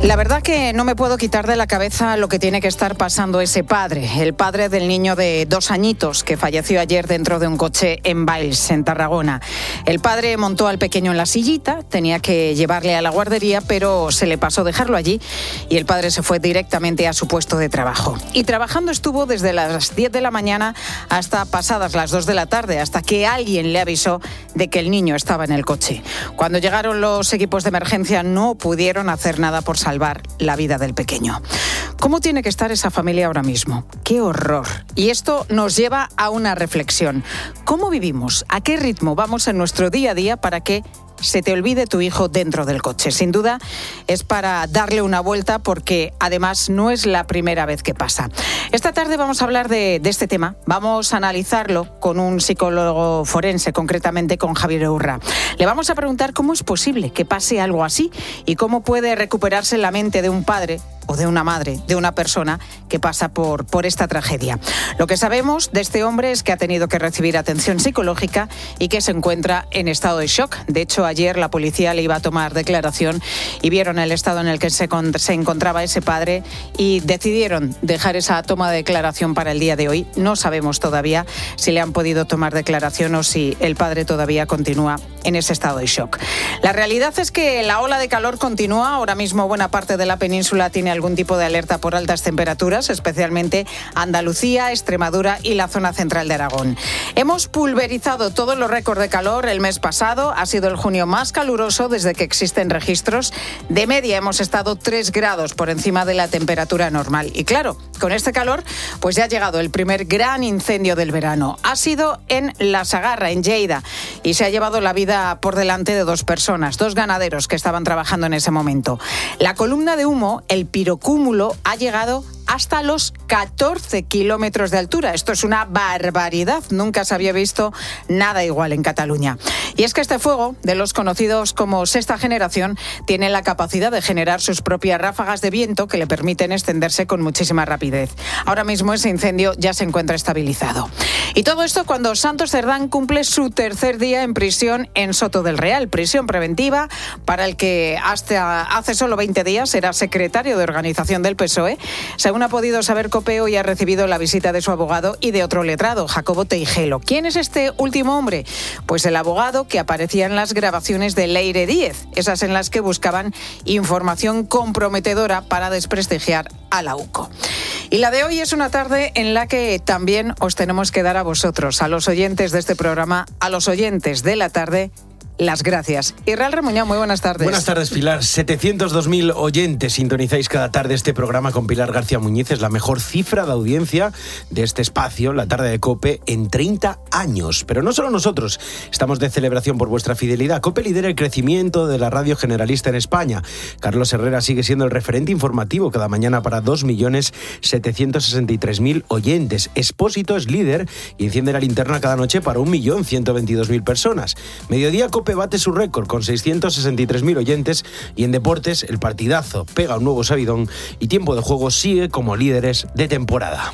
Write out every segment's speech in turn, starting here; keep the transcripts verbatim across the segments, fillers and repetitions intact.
La verdad que no me puedo quitar de la cabeza lo que tiene que estar pasando ese padre, el padre del niño de dos añitos que falleció ayer dentro de un coche en Valls, en Tarragona. El padre montó al pequeño en la sillita, tenía que llevarle a la guardería, pero se le pasó dejarlo allí y el padre se fue directamente a su puesto de trabajo. Y trabajando estuvo desde las diez de la mañana hasta pasadas las dos de la tarde, hasta que alguien le avisó de que el niño estaba en el coche. Cuando llegaron los equipos de emergencia no pudieron hacer nada por salvar la vida del pequeño. ¿Cómo tiene que estar esa familia ahora mismo? ¡Qué horror! Y esto nos lleva a una reflexión. ¿Cómo vivimos? ¿A qué ritmo vamos en nuestro día a día para que se te olvide tu hijo dentro del coche? Sin duda es para darle una vuelta, porque además no es la primera vez que pasa. Esta tarde vamos a hablar de, de este tema. Vamos a analizarlo con un psicólogo forense, concretamente con Javier Urra. Le vamos a preguntar cómo es posible que pase algo así y cómo puede recuperarse la mente de un padre o de una madre, de una persona que pasa por, por esta tragedia. Lo que sabemos de este hombre es que ha tenido que recibir atención psicológica y que se encuentra en estado de shock. De hecho, ayer la policía le iba a tomar declaración y vieron el estado en el que se, se encontraba ese padre y decidieron dejar esa toma de declaración para el día de hoy. No sabemos todavía si le han podido tomar declaración o si el padre todavía continúa en ese estado de shock. La realidad es que la ola de calor continúa. Ahora mismo buena parte de la península tiene algún tipo de alerta por altas temperaturas, especialmente Andalucía, Extremadura y la zona central de Aragón. Hemos pulverizado todos los récords de calor el mes pasado. Ha sido el junio más caluroso desde que existen registros. De media hemos estado tres grados por encima de la temperatura normal. Y claro, con este calor, pues ya ha llegado el primer gran incendio del verano. Ha sido en La Sagarra, en Lleida, y se ha llevado la vida por delante de dos personas, dos ganaderos que estaban trabajando en ese momento. La columna de humo, el pirocúmulo, ha llegado hasta los catorce kilómetros de altura. Esto es una barbaridad. Nunca se había visto nada igual en Cataluña. Y es que este fuego, de los conocidos como sexta generación, tiene la capacidad de generar sus propias ráfagas de viento que le permiten extenderse con muchísima rapidez. Ahora mismo ese incendio ya se encuentra estabilizado. Y todo esto cuando Santos Cerdán cumple su tercer día en prisión en Soto del Real. Prisión preventiva para el que hasta hace solo veinte días era secretario de organización del P S O E. Según ha podido saber COPE, hoy ha recibido la visita de su abogado y de otro letrado, Jacobo Teijelo. ¿Quién es este último hombre? Pues el abogado que aparecía en las grabaciones de Leire Díez, esas en las que buscaban información comprometedora para desprestigiar a la UCO. Y la de hoy es una tarde en la que también os tenemos que dar a vosotros, a los oyentes de este programa, a los oyentes de la tarde, las gracias. Israel Remuñán, muy buenas tardes. Buenas tardes, Pilar. setecientos dos mil oyentes sintonizáis cada tarde este programa con Pilar García Muñiz. Es la mejor cifra de audiencia de este espacio, la tarde de COPE, en treinta años. Pero no solo nosotros estamos de celebración por vuestra fidelidad. COPE lidera el crecimiento de la radio generalista en España. Carlos Herrera sigue siendo el referente informativo cada mañana para dos millones setecientos sesenta y tres mil oyentes. Expósito es líder y enciende la linterna cada noche para un millón ciento veintidós mil personas. Mediodía, COPE bate su récord con seiscientos sesenta y tres mil oyentes, y en deportes el partidazo pega un nuevo sabidón y Tiempo de Juego sigue como líderes de temporada.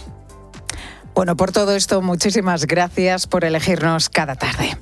Bueno, por todo esto, muchísimas gracias por elegirnos cada tarde.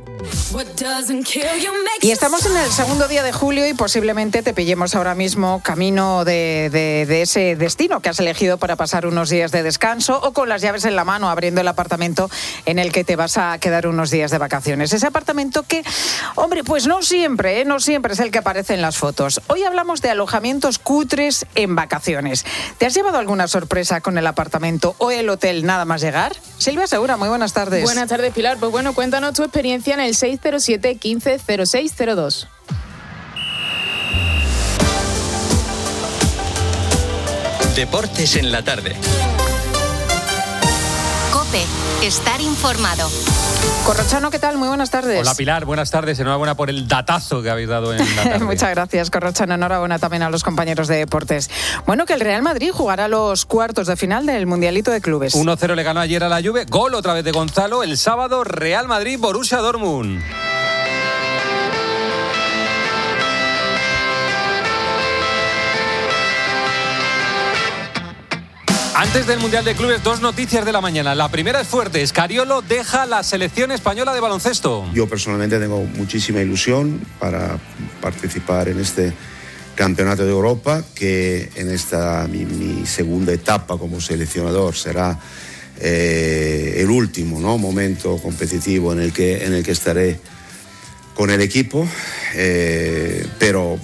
Y estamos en el segundo día de julio y posiblemente te pillemos ahora mismo camino de, de, de ese destino que has elegido para pasar unos días de descanso, o con las llaves en la mano abriendo el apartamento en el que te vas a quedar unos días de vacaciones. Ese apartamento que, hombre, pues no siempre, ¿eh? no siempre es el que aparece en las fotos. Hoy hablamos de alojamientos cutres en vacaciones. ¿Te has llevado alguna sorpresa con el apartamento o el hotel nada más llegar? Silvia Segura, muy buenas tardes. Buenas tardes, Pilar. Pues bueno, cuéntanos tu experiencia en el seis cero siete, quince, cero seis cero dos. Deportes en la tarde. COPE, estar informado. Corrochano, ¿qué tal? Muy buenas tardes. Hola, Pilar, buenas tardes. Enhorabuena por el datazo que habéis dado en la tarde. Muchas gracias, Corrochano. Enhorabuena también a los compañeros de deportes. Bueno, que el Real Madrid jugará los cuartos de final del Mundialito de Clubes. uno cero le ganó ayer a la Juve. Gol otra vez de Gonzalo. El sábado, Real Madrid, Borussia Dortmund. Antes del Mundial de Clubes, dos noticias de la mañana. La primera es fuerte. Scariolo deja la selección española de baloncesto. Yo personalmente tengo muchísima ilusión para participar en este Campeonato de Europa, que en esta mi, mi segunda etapa como seleccionador será eh, el último, ¿no?, momento competitivo en el que, en el que estaré con el equipo, eh, pero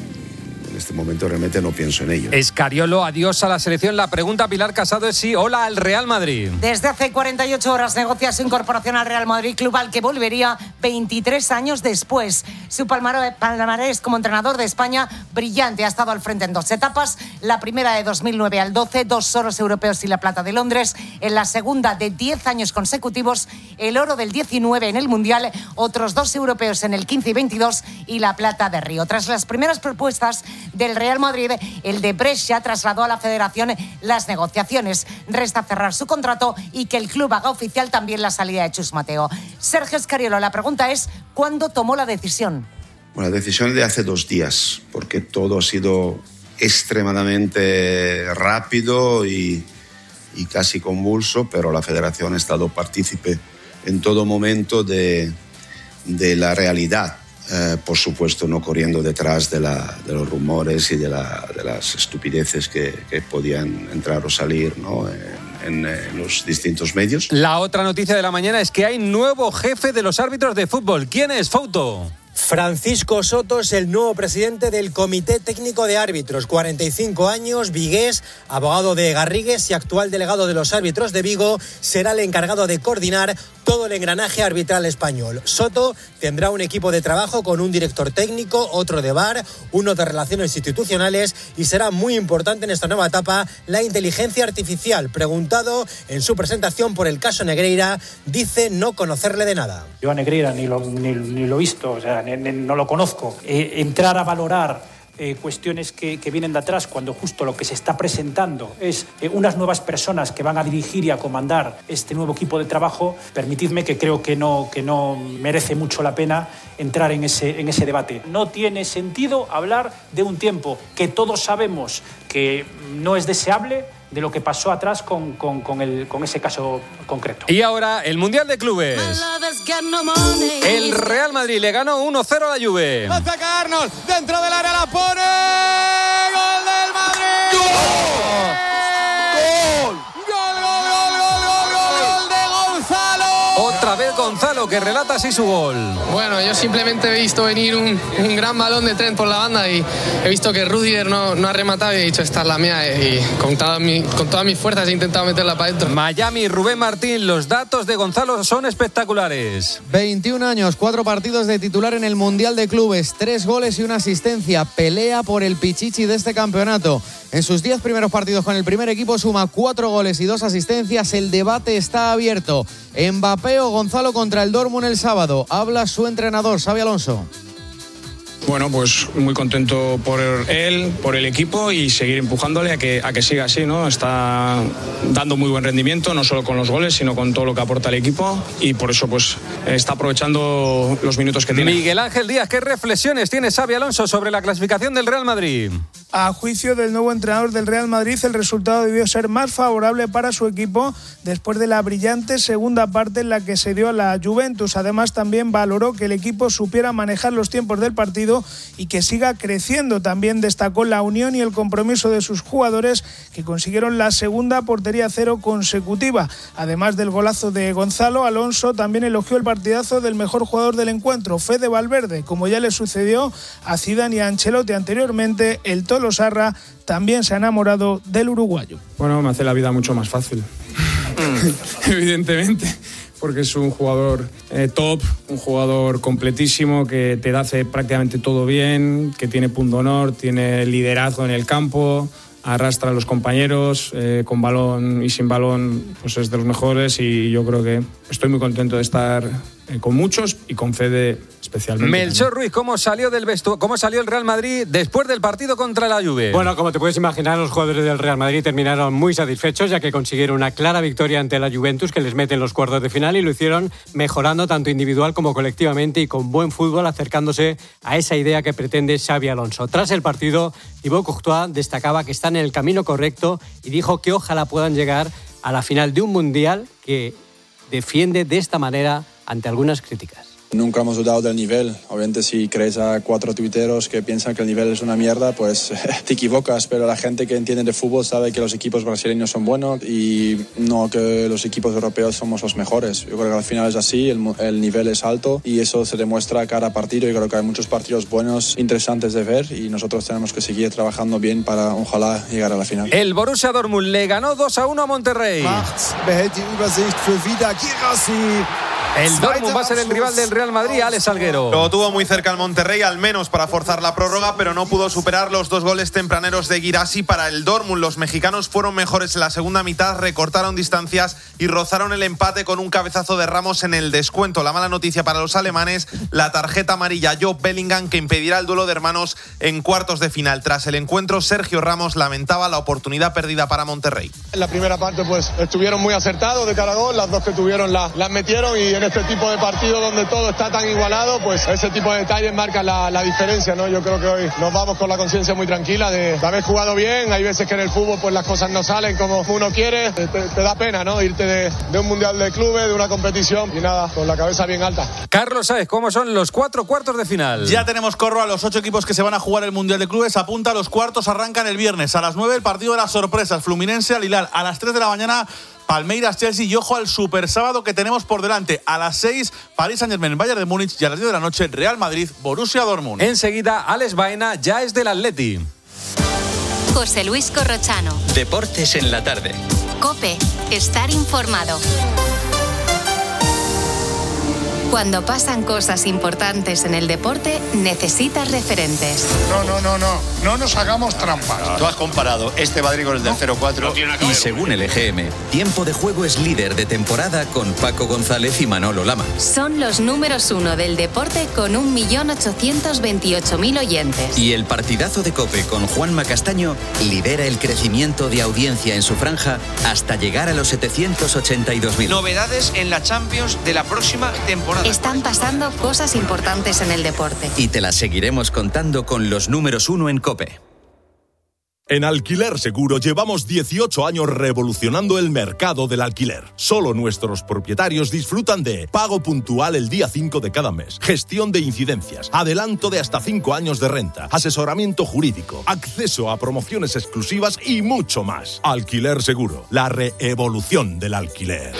en este momento realmente no pienso en ello. Escariolo, adiós a la selección. La pregunta, Pilar Casado, es sí, hola al Real Madrid. Desde hace cuarenta y ocho horas negocia su incorporación al Real Madrid, club al que volvería veintitrés años después. Su palmarés como entrenador de España, brillante. Ha estado al frente en dos etapas. La primera de dos mil nueve al doce, dos oros europeos y la plata de Londres. En la segunda de diez años consecutivos, el oro del diecinueve en el Mundial, otros dos europeos en el quince y veintidós y la plata de Río. Tras las primeras propuestas del Real Madrid, el de Brescia trasladó a la Federación las negociaciones. Resta cerrar su contrato y que el club haga oficial también la salida de Chus Mateo. Sergio Escariolo, la pregunta es, ¿cuándo tomó la decisión? Bueno, la decisión es de hace dos días, porque todo ha sido extremadamente rápido y, y casi convulso, pero la Federación ha estado partícipe en todo momento de, de la realidad. Eh, por supuesto, no corriendo detrás de, la, de los rumores y de, la, de las estupideces que, que podían entrar o salir, ¿no?, en, en, en los distintos medios. La otra noticia de la mañana es que hay nuevo jefe de los árbitros de fútbol. ¿Quién es, Fouto? Francisco Soto es el nuevo presidente del Comité Técnico de Árbitros, cuarenta y cinco años, vigués, abogado de Garrigues y actual delegado de los árbitros de Vigo, será el encargado de coordinar todo el engranaje arbitral español. Soto tendrá un equipo de trabajo con un director técnico, otro de V A R, uno de relaciones institucionales y será muy importante en esta nueva etapa la inteligencia artificial. Preguntado en su presentación por el caso Negreira, dice no conocerle de nada. Yo a Negreira ni lo, ni, ni lo he visto, o sea, ni, ni, no lo conozco. Eh, entrar a valorar Eh, cuestiones que, que vienen de atrás cuando justo lo que se está presentando es eh, unas nuevas personas que van a dirigir y a comandar este nuevo equipo de trabajo, permitidme que creo que no, que no merece mucho la pena entrar en ese, en ese debate. No tiene sentido hablar de un tiempo que todos sabemos que no es deseable, de lo que pasó atrás con, con, con, el, con ese caso concreto. Y ahora, el Mundial de Clubes. El Real Madrid le ganó uno cero a la Juve. Ataca Arnold, dentro del área la pone. ¡Gol del Madrid! ¡Gol! ¡Gol! ¡Gol, gol, gol, gol, gol, gol, gol de Gonzalo! Otra vez Gonzalo, que relata así su gol. Bueno, yo simplemente he visto venir un, un gran balón de Trent por la banda y he visto que Rudiger no, no ha rematado y he dicho, esta es la mía, y con, toda mi, con todas mis fuerzas he intentado meterla para adentro. Miami, Rubén Martín, los datos de Gonzalo son espectaculares. veintiún años, cuatro partidos de titular en el Mundial de Clubes, tres goles y una asistencia, pelea por el pichichi de este campeonato. En sus diez primeros partidos con el primer equipo suma cuatro goles y dos asistencias. El debate está abierto. Mbappé o Gonzalo contra el Dortmund el sábado. Habla su entrenador, Xabi Alonso. Bueno, pues muy contento por él, por el equipo y seguir empujándole a que, a que siga así, ¿no? Está dando muy buen rendimiento, no solo con los goles, sino con todo lo que aporta el equipo y por eso pues está aprovechando los minutos que tiene. Miguel Ángel Díaz, ¿qué reflexiones tiene Xabi Alonso sobre la clasificación del Real Madrid? A juicio del nuevo entrenador del Real Madrid, el resultado debió ser más favorable para su equipo después de la brillante segunda parte en la que se dio a la Juventus. Además, también valoró que el equipo supiera manejar los tiempos del partido y que siga creciendo. También destacó la unión y el compromiso de sus jugadores, que consiguieron la segunda portería cero consecutiva. Además del golazo de Gonzalo, Alonso también elogió el partidazo del mejor jugador del encuentro, Fede Valverde. Como ya le sucedió a Zidane y a Ancelotti anteriormente, el Tolo Sarra también se ha enamorado del uruguayo. Bueno, me hace la vida mucho más fácil, evidentemente, porque es un jugador eh, top, un jugador completísimo que te hace prácticamente todo bien, que tiene pundonor, tiene liderazgo en el campo, arrastra a los compañeros, eh, con balón y sin balón, pues es de los mejores y yo creo que estoy muy contento de estar eh, con muchos y con Fede especialmente. Melchor Ruiz, ¿cómo salió del vestu- cómo salió el Real Madrid después del partido contra la Juve? Bueno, como te puedes imaginar, los jugadores del Real Madrid terminaron muy satisfechos ya que consiguieron una clara victoria ante la Juventus, que les mete en los cuartos de final, y lo hicieron mejorando tanto individual como colectivamente y con buen fútbol, acercándose a esa idea que pretende Xabi Alonso. Tras el partido, Thibaut Courtois destacaba que están en el camino correcto y dijo que ojalá puedan llegar a la final de un mundial, que defiende de esta manera ante algunas críticas. Nunca hemos dudado del nivel. Obviamente si crees a cuatro tuiteros que piensan que el nivel es una mierda, pues te equivocas, pero la gente que entiende de fútbol sabe que los equipos brasileños son buenos y no que los equipos europeos somos los mejores. Yo creo que al final es así, el, el nivel es alto y eso se demuestra cada partido. Yo creo que hay muchos partidos buenos, interesantes de ver y nosotros tenemos que seguir trabajando bien para ojalá llegar a la final. El Borussia Dortmund le ganó dos a uno a Monterrey. Behält die Übersicht für Vida Guirassy. El Dortmund va a ser el rival del Real Madrid, Alex Salguero. Lo tuvo muy cerca el Monterrey, al menos para forzar la prórroga, pero no pudo superar los dos goles tempraneros de Guirassy para el Dortmund. Los mexicanos fueron mejores en la segunda mitad, recortaron distancias y rozaron el empate con un cabezazo de Ramos en el descuento. La mala noticia para los alemanes, la tarjeta amarilla a Joe Bellingham, que impedirá el duelo de hermanos en cuartos de final. Tras el encuentro, Sergio Ramos lamentaba la oportunidad perdida para Monterrey. En la primera parte pues estuvieron muy acertados de cara a gol, las dos que tuvieron las, las metieron y en este tipo de partido donde todo está tan igualado, pues ese tipo de detalles marcan la, la diferencia, ¿no? Yo creo que hoy nos vamos con la conciencia muy tranquila de, de haber jugado bien. Hay veces que en el fútbol pues las cosas no salen como uno quiere, te, te da pena, ¿no? Irte de, de un mundial de clubes, de una competición y nada, con la cabeza bien alta. Carlos, ¿sabes cómo son los cuatro cuartos de final? Ya tenemos corro a los ocho equipos que se van a jugar el mundial de clubes. Apunta, los cuartos arrancan el viernes a las nueve, el partido de las sorpresas, Fluminense al Hilal. A las tres de la mañana, Palmeiras, Chelsea, y ojo al super sábado que tenemos por delante. A las seis, París Saint-Germain, Bayern de Múnich, y a las diez de la noche, Real Madrid, Borussia Dortmund. Enseguida, Alex Baena ya es del Atleti. José Luis Corrochano. Deportes en la tarde. COPE. Estar informado. Cuando pasan cosas importantes en el deporte, necesitas referentes. No, no, no, no. No nos hagamos trampas. Tú has comparado este Madrid con el del cero cuatro. No, y según el E G M, Tiempo de Juego es líder de temporada con Paco González y Manolo Lama. Son los números uno del deporte con un millón ochocientos veintiocho mil oyentes. Y el partidazo de COPE con Juanma Castaño lidera el crecimiento de audiencia en su franja hasta llegar a los setecientos ochenta y dos mil. Novedades en la Champions de la próxima temporada. Están pasando cosas importantes en el deporte. Y te las seguiremos contando con los números uno en COPE. En Alquiler Seguro llevamos dieciocho años revolucionando el mercado del alquiler. Solo nuestros propietarios disfrutan de pago puntual el día cinco de cada mes, gestión de incidencias, adelanto de hasta cinco años de renta, asesoramiento jurídico, acceso a promociones exclusivas y mucho más. Alquiler Seguro, la reevolución del alquiler.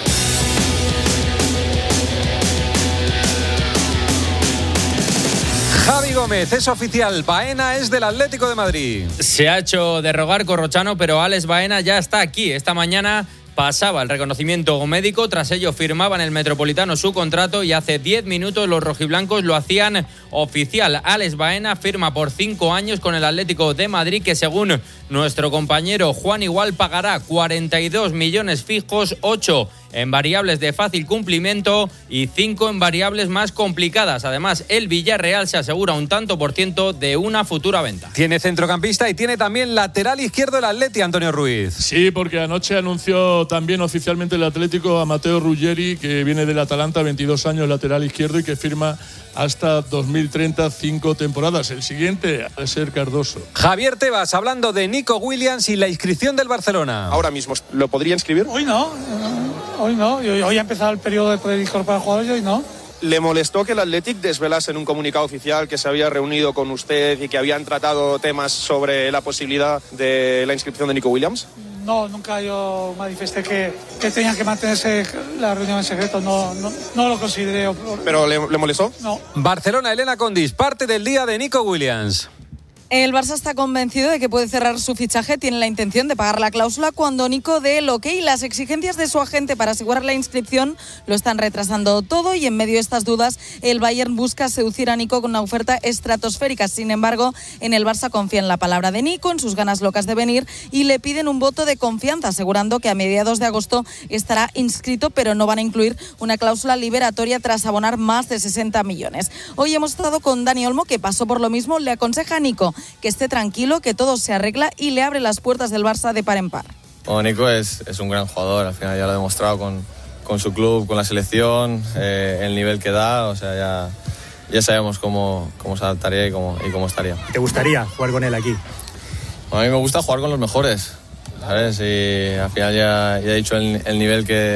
Javi Gómez, es oficial, Baena es del Atlético de Madrid. Se ha hecho de rogar Corrochano, pero Alex Baena ya está aquí. Esta mañana pasaba el reconocimiento médico, tras ello firmaba en el Metropolitano su contrato y hace diez minutos los rojiblancos lo hacían oficial. Alex Baena firma por cinco años con el Atlético de Madrid, que según nuestro compañero Juan Igual pagará cuarenta y dos millones fijos, ocho en variables de fácil cumplimiento y cinco en variables más complicadas. Además, el Villarreal se asegura un tanto por ciento de una futura venta. Tiene centrocampista y tiene también lateral izquierdo el Atleti, Antonio Ruiz. Sí, porque anoche anunció también oficialmente el Atlético a Matteo Ruggeri, que viene del Atalanta, veintidós años, lateral izquierdo, y que firma hasta dos mil treinta, cinco temporadas. El siguiente ha de ser Cardoso. Javier Tebas, hablando de Nico Williams y la inscripción del Barcelona. Ahora mismo, ¿lo podría inscribir? Hoy no, hoy no. Hoy ha empezado el periodo de poder incorporar jugadores y hoy no. ¿Le molestó que el Athletic desvelase en un comunicado oficial que se había reunido con usted y que habían tratado temas sobre la posibilidad de la inscripción de Nico Williams? No, nunca yo manifesté que, que tenían que mantenerse la reunión en secreto. No, no, no lo consideré. ¿Pero le, le molestó? No. Barcelona, Elena Condis, parte del día de Nico Williams. El Barça está convencido de que puede cerrar su fichaje, tiene la intención de pagar la cláusula cuando Nico dé el ok. Las exigencias de su agente para asegurar la inscripción lo están retrasando todo y en medio de estas dudas el Bayern busca seducir a Nico con una oferta estratosférica. Sin embargo, en el Barça confían en la palabra de Nico, en sus ganas locas de venir y le piden un voto de confianza, asegurando que a mediados de agosto estará inscrito, pero no van a incluir una cláusula liberatoria tras abonar más de sesenta millones. Hoy hemos estado con Dani Olmo, que pasó por lo mismo, le aconseja a Nico que esté tranquilo, que todo se arregla y le abre las puertas del Barça de par en par. Bueno, Nico es, es un gran jugador, al final ya lo ha demostrado con, con su club, con la selección, eh, el nivel que da, o sea, ya, ya sabemos cómo, cómo se adaptaría y cómo, y cómo estaría. ¿Te gustaría jugar con él aquí? Bueno, a mí me gusta jugar con los mejores, ¿sabes? Y al final ya, ya he dicho el, el nivel que,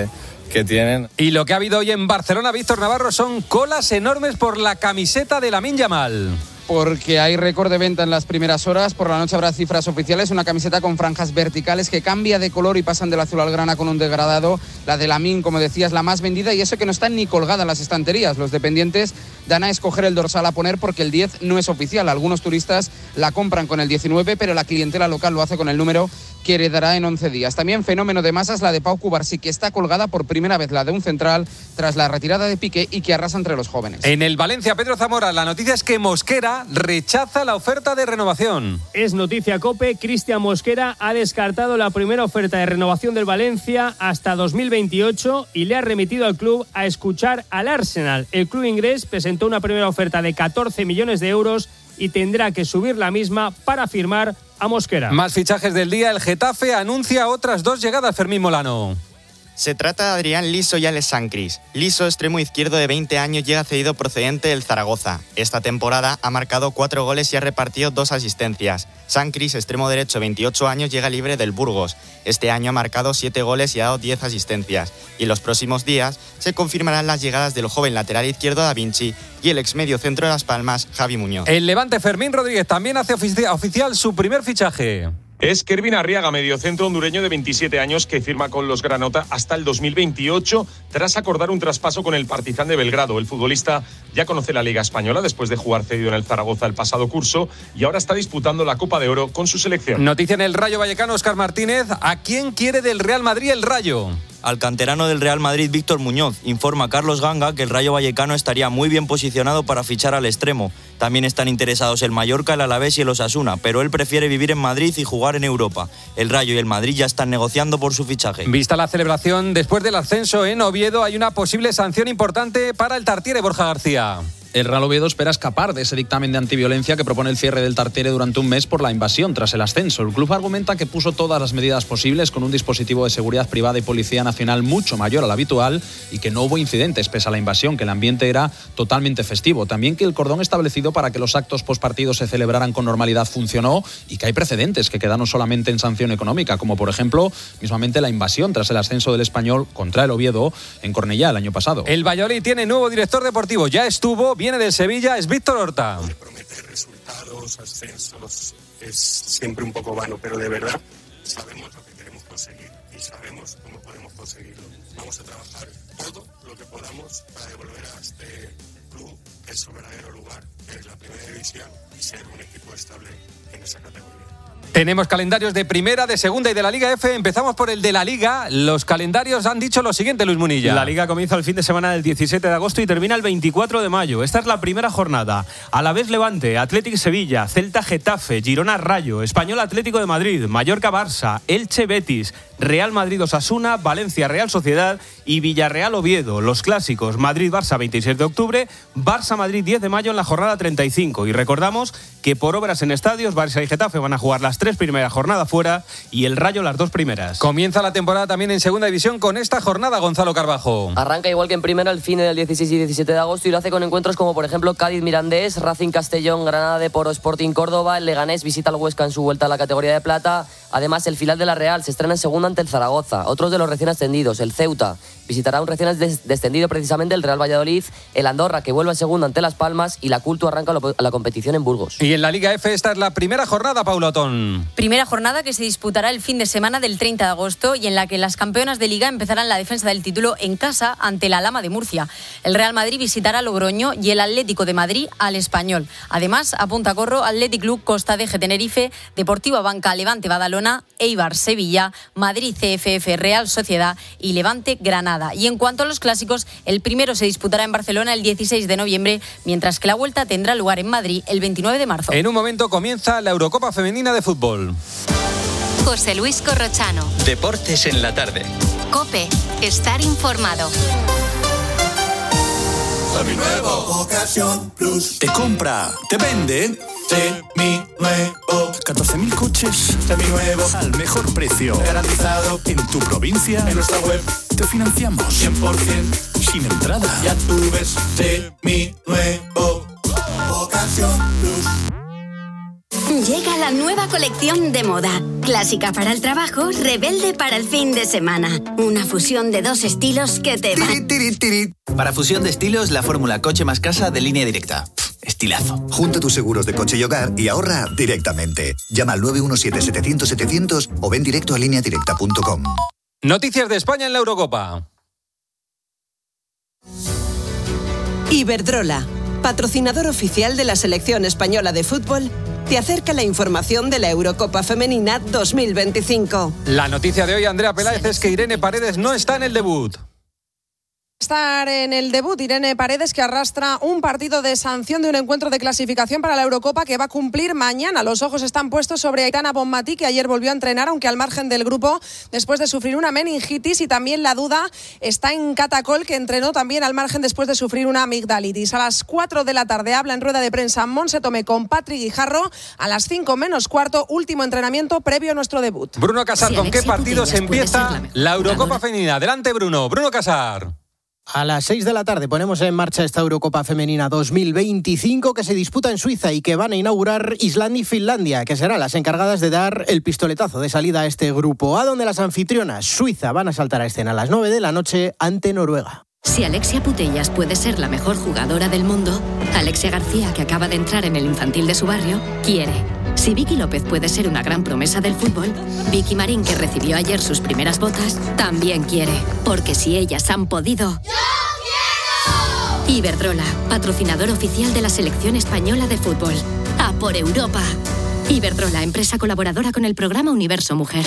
que tienen. Y lo que ha habido hoy en Barcelona, Víctor Navarro, son colas enormes por la camiseta de Lamine Yamal. Porque hay récord de venta en las primeras horas. Por la noche habrá cifras oficiales, una camiseta con franjas verticales que cambia de color y pasan del azul al grana con un degradado. La de Lamine, como decía, es la más vendida y eso que no está ni colgada en las estanterías. Los dependientes dan a escoger el dorsal a poner porque el diez no es oficial. Algunos turistas la compran con el diecinueve, pero la clientela local lo hace con el número que heredará en once días. También fenómeno de masas la de Pau Cubarsí, que está colgada por primera vez la de un central tras la retirada de Piqué y que arrasa entre los jóvenes. En el Valencia, Pedro Zamora, la noticia es que Mosquera rechaza la oferta de renovación. Es noticia COPE, Cristian Mosquera ha descartado la primera oferta de renovación del Valencia hasta dos mil veintiocho y le ha remitido al club a escuchar al Arsenal. El club inglés presentó una primera oferta de catorce millones de euros y tendrá que subir la misma para firmar a Mosquera. Más fichajes del día, el Getafe anuncia otras dos llegadas, Fermín Molano. Se trata de Adrián Liso y Alex Sancris. Liso, extremo izquierdo de veinte años, llega cedido procedente del Zaragoza. Esta temporada ha marcado cuatro goles y ha repartido dos asistencias. Sancris, extremo derecho, veintiocho años, llega libre del Burgos. Este año ha marcado siete goles y ha dado diez asistencias. Y en los próximos días se confirmarán las llegadas del joven lateral izquierdo Da Vinci y el ex medio centro de Las Palmas, Javi Muñoz. El Levante, Fermín Rodríguez, también hace ofici- oficial su primer fichaje. Es Kervin Arriaga, mediocentro hondureño de veintisiete años que firma con los Granota hasta el dos mil veintiocho tras acordar un traspaso con el Partizan de Belgrado. El futbolista ya conoce la Liga Española después de jugar cedido en el Zaragoza el pasado curso y ahora está disputando la Copa de Oro con su selección. Noticia en el Rayo Vallecano, Óscar Martínez. ¿A quién quiere del Real Madrid el Rayo? Al canterano del Real Madrid, Víctor Muñoz. Informa Carlos Ganga que el Rayo Vallecano estaría muy bien posicionado para fichar al extremo. También están interesados el Mallorca, el Alavés y el Osasuna, pero él prefiere vivir en Madrid y jugar en Europa. El Rayo y el Madrid ya están negociando por su fichaje. Vista la celebración después del ascenso en Oviedo, hay una posible sanción importante para el Tartiere, Borja García. El Real Oviedo espera escapar de ese dictamen de antiviolencia que propone el cierre del Tartiere durante un mes por la invasión tras el ascenso. El club argumenta que puso todas las medidas posibles con un dispositivo de seguridad privada y Policía Nacional mucho mayor al habitual y que no hubo incidentes pese a la invasión, que el ambiente era totalmente festivo. También que el cordón establecido para que los actos postpartidos se celebraran con normalidad funcionó y que hay precedentes que quedaron solamente en sanción económica, como por ejemplo mismamente la invasión tras el ascenso del Español contra el Oviedo en Cornellá el año pasado. El Valladolid tiene nuevo director deportivo, ya estuvo, viene del Sevilla, es Víctor Horta. Prometer resultados, ascensos, es siempre un poco vano, pero de verdad sabemos lo que queremos conseguir y sabemos cómo podemos conseguirlo. Vamos a trabajar todo lo que podamos para devolver a este club el su verdadero lugar, que es la primera división, y ser un equipo estable en esa categoría. Tenemos calendarios de primera, de segunda y de la Liga F. Empezamos por el de la Liga. Los calendarios han dicho lo siguiente, Luis Munilla. La Liga comienza el fin de semana del diecisiete de agosto y termina el veinticuatro de mayo. Esta es la primera jornada. Alavés Levante, Athletic Sevilla, Celta Getafe, Girona Rayo, Español Atlético de Madrid, Mallorca Barça, Elche Betis, Real Madrid Osasuna, Valencia Real Sociedad y Villarreal Oviedo. Los clásicos Madrid Barça veintisiete de octubre, Barça Madrid diez de mayo en la jornada treinta y cinco. Y recordamos que por obras en estadios, Barça y Getafe van a jugar las tres primeras jornadas fuera y el Rayo las dos primeras. Comienza la temporada también en segunda división con esta jornada, Gonzalo Carbajo. Arranca igual que en primera el fin del dieciséis y diecisiete de agosto y lo hace con encuentros como por ejemplo Cádiz Mirandés, Racing Castellón, Granada de Poro Sporting Córdoba, el Leganés visita al Huesca en su vuelta a la categoría de plata. Además el filial de la Real se estrena en segunda ante el Zaragoza. Otros de los recién ascendidos, el Ceuta visitará a un recién descendido precisamente el Real Valladolid, el Andorra que vuelve a segunda ante Las Palmas y la Culto arranca la competición en Burgos. Y en la Liga F esta es la primera jornada, Paula Otón. Primera jornada que se disputará el fin de semana del treinta de agosto y en la que las campeonas de Liga empezarán la defensa del título en casa ante la Lama de Murcia. El Real Madrid visitará a Logroño y el Atlético de Madrid al Español. Además, a Punta Corro, Athletic Club Costa de Tenerife, Deportivo Banca Levante Badalona, Eibar Sevilla, Madrid C F F Real Sociedad y Levante Granada. Y en cuanto a los clásicos, el primero se disputará en Barcelona el dieciséis de noviembre, mientras que la vuelta tendrá lugar en Madrid el veintinueve de marzo. En un momento comienza la Eurocopa Femenina de Fútbol. José Luis Corrochano. Deportes en la tarde. COPE. Estar informado. Seminuevo Ocasión Plus. Te compra, te vende. Seminuevo. catorce mil coches seminuevos al mejor precio. Garantizado en tu provincia. En nuestra web. Te financiamos cien por ciento. Sin entrada. Ya tú ves. Seminuevo Ocasión Plus. Llega la nueva colección de moda. Clásica para el trabajo, rebelde para el fin de semana. Una fusión de dos estilos que te van. Para fusión de estilos, la fórmula coche más casa de Línea Directa. Pff, estilazo. Junta tus seguros de coche y hogar y ahorra directamente. Llama al nueve uno siete, setecientos, setecientos o ven directo a línea directa punto com. Noticias de España en la Eurocopa. Iberdrola, patrocinador oficial de la selección española de fútbol, te acerca la información de la Eurocopa Femenina dos mil veinticinco. La noticia de hoy, Andrea Peláez, es que Irene Paredes no está en el debut. Estar en el debut, Irene Paredes, que arrastra un partido de sanción de un encuentro de clasificación para la Eurocopa que va a cumplir mañana. Los ojos están puestos sobre Aitana Bonmatí, que ayer volvió a entrenar, aunque al margen del grupo, después de sufrir una meningitis, y también la duda está en Catacol, que entrenó también al margen después de sufrir una amigdalitis. A las cuatro de la tarde habla en rueda de prensa Montse Tomé con Patri Guijarro. A las cinco menos cuarto, último entrenamiento previo a nuestro debut. Bruno Casar, ¿con qué partidos empieza la Eurocopa Femenina? Adelante, Bruno. Bruno Casar. A las seis de la tarde ponemos en marcha esta Eurocopa Femenina dos mil veinticinco que se disputa en Suiza y que van a inaugurar Islandia y Finlandia, que serán las encargadas de dar el pistoletazo de salida a este grupo A, donde las anfitrionas Suiza van a saltar a escena a las nueve de la noche ante Noruega. Si Alexia Putellas puede ser la mejor jugadora del mundo, Alexia García, que acaba de entrar en el infantil de su barrio, quiere. Si Vicky López puede ser una gran promesa del fútbol, Vicky Marín, que recibió ayer sus primeras botas, también quiere. Porque si ellas han podido... ¡Yo quiero! Iberdrola, patrocinador oficial de la selección española de fútbol. ¡A por Europa! Iberdrola, empresa colaboradora con el programa Universo Mujer.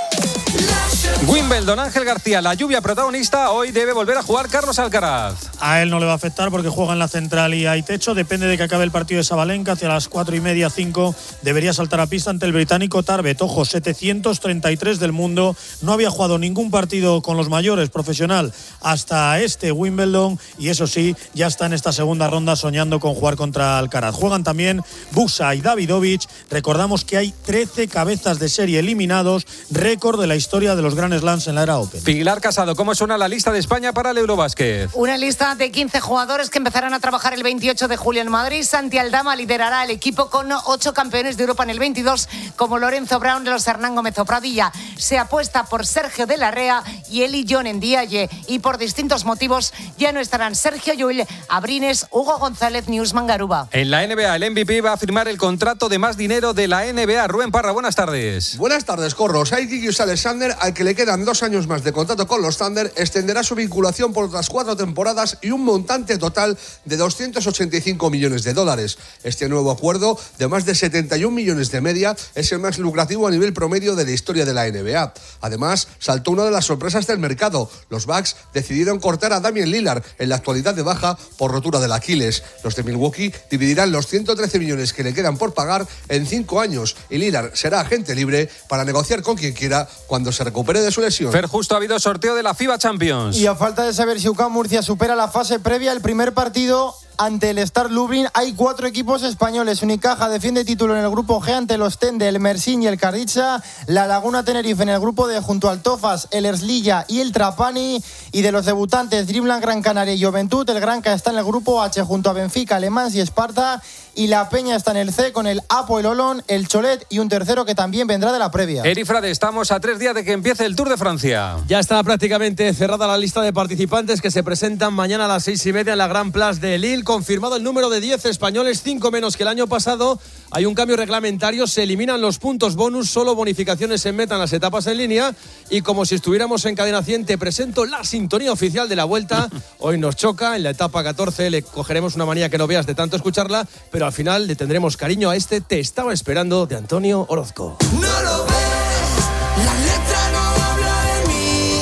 Wimbledon, Ángel García, la lluvia protagonista. Hoy debe volver a jugar Carlos Alcaraz. A él no le va a afectar porque juega en la central y hay techo. Depende de que acabe el partido de Sabalenka. Hacia las cuatro y media, cinco, debería saltar a pista ante el británico Tarbet. Ojo, setecientos treinta y tres del mundo. No había jugado ningún partido con los mayores profesional hasta este Wimbledon. Y eso sí, ya está en esta segunda ronda soñando con jugar contra Alcaraz. Juegan también Busa y Davidovich. Recordamos que hay trece cabezas de serie eliminados. Récord de la historia de los Grand Slams en la era Open. Pilar Casado, ¿cómo suena la lista de España para el Eurobásquet? Una lista de quince jugadores que empezarán a trabajar el veintiocho de julio en Madrid. Santi Aldama liderará el equipo con ocho campeones de Europa en el veintidós, como Lorenzo Brown, de los Hernán Gómez o Pradilla. Se apuesta por Sergio de la Rea y Eli John en Dialle. Y por distintos motivos ya no estarán Sergio Llull, Abrines, Hugo González ni Usman Garuba. En la N B A, el M V P va a firmar el contrato de más dinero de la N B A. Rubén Parra, buenas tardes. Buenas tardes, Corro. Shai Gilgeous-Alexander, al que le quedan dos años más de contrato con los Thunder, extenderá su vinculación por otras cuatro temporadas y un montante total de doscientos ochenta y cinco millones de dólares. Este nuevo acuerdo, de más de setenta y un millones de media, es el más lucrativo a nivel promedio de la historia de la N B A. Además, saltó una de las sorpresas del mercado. Los Bucks decidieron cortar a Damian Lillard, en la actualidad de baja por rotura del Aquiles. Los de Milwaukee dividirán los ciento trece millones que le quedan por pagar en cinco años y Lillard será agente libre para negociar con quien quiera cuando se recupere de su lesión. Fer, justo ha habido sorteo de la FIBA Champions. Y a falta de saber si U C A M Murcia supera la fase previa, el primer partido ante el Start Lublin, hay cuatro equipos españoles. Unicaja defiende título en el grupo G ante los Tende, el Mersin y el Cardicha. La Laguna Tenerife en el grupo D junto al Tofas, el Erslilla y el Trapani. Y de los debutantes, Dreamland Gran Canaria y Juventud, el Granca está en el grupo H junto a Benfica, Le Mans y Esparta. Y la Peña está en el C con el Apoel Olón, el Cholet y un tercero que también vendrá de la previa. Eri Frade, estamos a tres días de que empiece el Tour de Francia. Ya está prácticamente cerrada la lista de participantes que se presentan mañana a las seis y media en la Grand Place de Lille. Confirmado el número de diez españoles, cinco menos que el año pasado. Hay un cambio reglamentario, se eliminan los puntos bonus, solo bonificaciones se metan las etapas en línea. Y como si estuviéramos en Cadena cien, te presento la sintonía oficial de la Vuelta. Hoy nos choca, en la etapa catorce le cogeremos una manía que no veas de tanto escucharla, pero al final le tendremos cariño a este Te estaba esperando de Antonio Orozco. No lo ves, la letra no habla de mí,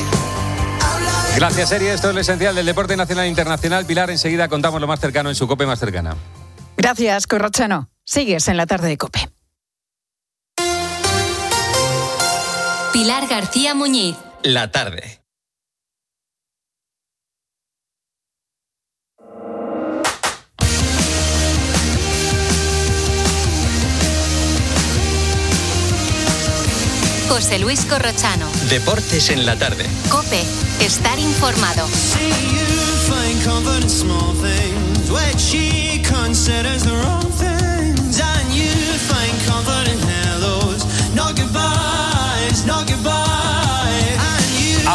habla de... Gracias, Eri. Esto es lo esencial del deporte nacional e internacional. Pilar, enseguida contamos lo más cercano en su COPE más cercana. Gracias, Corrochano. Sigues en la tarde de COPE. Pilar García Muñiz. La tarde. José Luis Corrochano. Deportes en la tarde. COPE. Estar informado.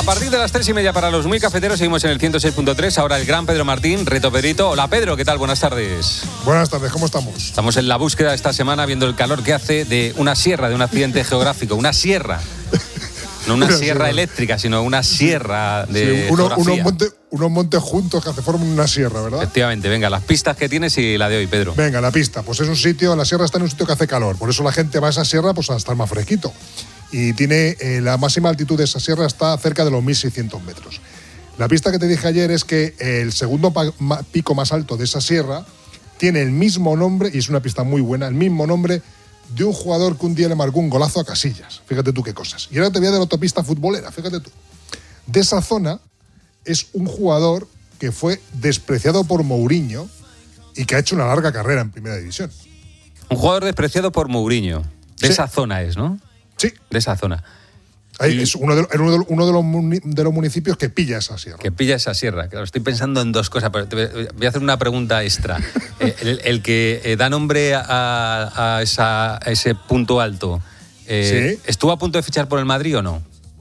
partir de las tres y media para los muy cafeteros seguimos en el ciento seis punto tres. Ahora el gran Pedro Martín, Reto Pedrito. Hola Pedro, ¿qué tal? Buenas tardes. Buenas tardes, ¿cómo estamos? Estamos en la búsqueda esta semana viendo el calor que hace de una sierra, de un accidente geográfico. Una sierra. No una sierra, sierra eléctrica, sino una sierra de sí, uno, unos, monte, unos montes juntos que forman una sierra, ¿verdad? Efectivamente, venga, las pistas que tienes y la de hoy, Pedro. Venga, la pista, pues es un sitio, la sierra está en un sitio que hace calor, por eso la gente va a esa sierra pues a estar más fresquito. Y tiene, eh, la máxima altitud de esa sierra está cerca de los mil seiscientos metros. La pista que te dije ayer es que el segundo pa- ma- pico más alto de esa sierra tiene el mismo nombre, y es una pista muy buena, el mismo nombre de un jugador que un día le marcó un golazo a Casillas. Fíjate tú qué cosas. Y ahora te voy a dar la autopista futbolera, fíjate tú. De esa zona es un jugador que fue despreciado por Mourinho y que ha hecho una larga carrera en Primera División. Un jugador despreciado por Mourinho. De sí. esa zona es, ¿no? Sí. De esa zona. Ahí es uno de, uno, de, uno de, los, de los municipios que pilla esa sierra. Que pilla esa sierra. Claro, estoy pensando en dos cosas, pero te voy a hacer una pregunta extra. eh, el, el que eh, da nombre a, a, esa, a ese punto alto, eh, ¿sí? ¿estuvo a punto de fichar por el Madrid o no?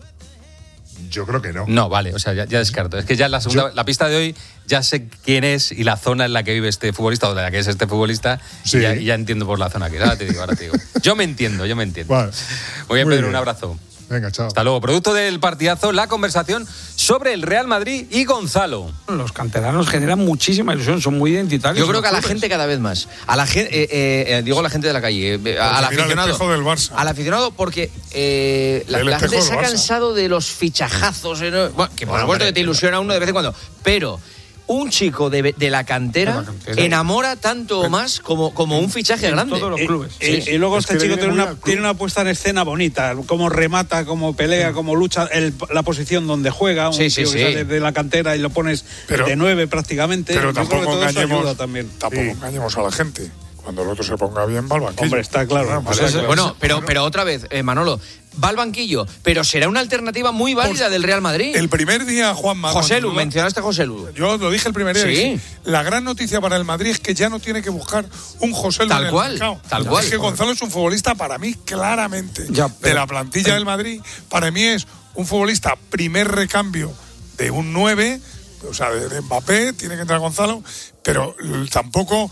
Yo creo que no. No, vale, o sea, ya, ya descarto. Es que ya la segunda, Yo... la pista de hoy ya sé quién es y la zona en la que vive este futbolista o de la que es este futbolista. Sí. Y ya, ya entiendo por la zona que es. Ahora te digo, ahora te digo. Yo me entiendo, yo me entiendo. Vale. Muy bien, Muy Pedro, bien. Un abrazo. Venga, chao. Hasta luego. Producto del partidazo, la conversación sobre el Real Madrid y Gonzalo. Los canteranos generan muchísima ilusión, son muy identitarios. Yo creo que a la gente cada vez más. A la gente, eh, eh, digo a la gente de la calle, eh, al aficionado. El espejo del Barça. Al aficionado porque eh, la, la gente se ha cansado de los fichajazos. Eh, ¿no? Bueno, que por supuesto que te ilusiona uno de vez en cuando, pero un chico de, de la cantera, de la cantera enamora tanto o más como, como un fichaje en grande. Todos los clubes. Eh, sí. eh, y luego es este chico tiene una, tiene una puesta en escena bonita, cómo remata, cómo pelea, cómo lucha, el, la posición donde juega, un sí, tío sí, que sí. sale de la cantera y lo pones pero, de nueve prácticamente. Pero tampoco engañemos, también. tampoco sí. engañemos a la gente. Cuando el otro se ponga bien, va al banquillo. Hombre, está claro. Ah, pues está eso, claro. Bueno, pero, pero otra vez, eh, Manolo, va al banquillo, pero será una alternativa muy válida pues, del Real Madrid. El primer día, Juanma. José Lu, mencionaste a José Lu. Yo lo dije el primer día. Sí. La gran noticia para el Madrid es que ya no tiene que buscar un José Lu. Tal en el cual. mercado. Tal cual. Es que Gonzalo es un futbolista para mí, claramente, ya, pero, de la plantilla eh, del Madrid. Para mí es un futbolista primer recambio de un nueve, o sea, de, de Mbappé, tiene que entrar Gonzalo, pero tampoco.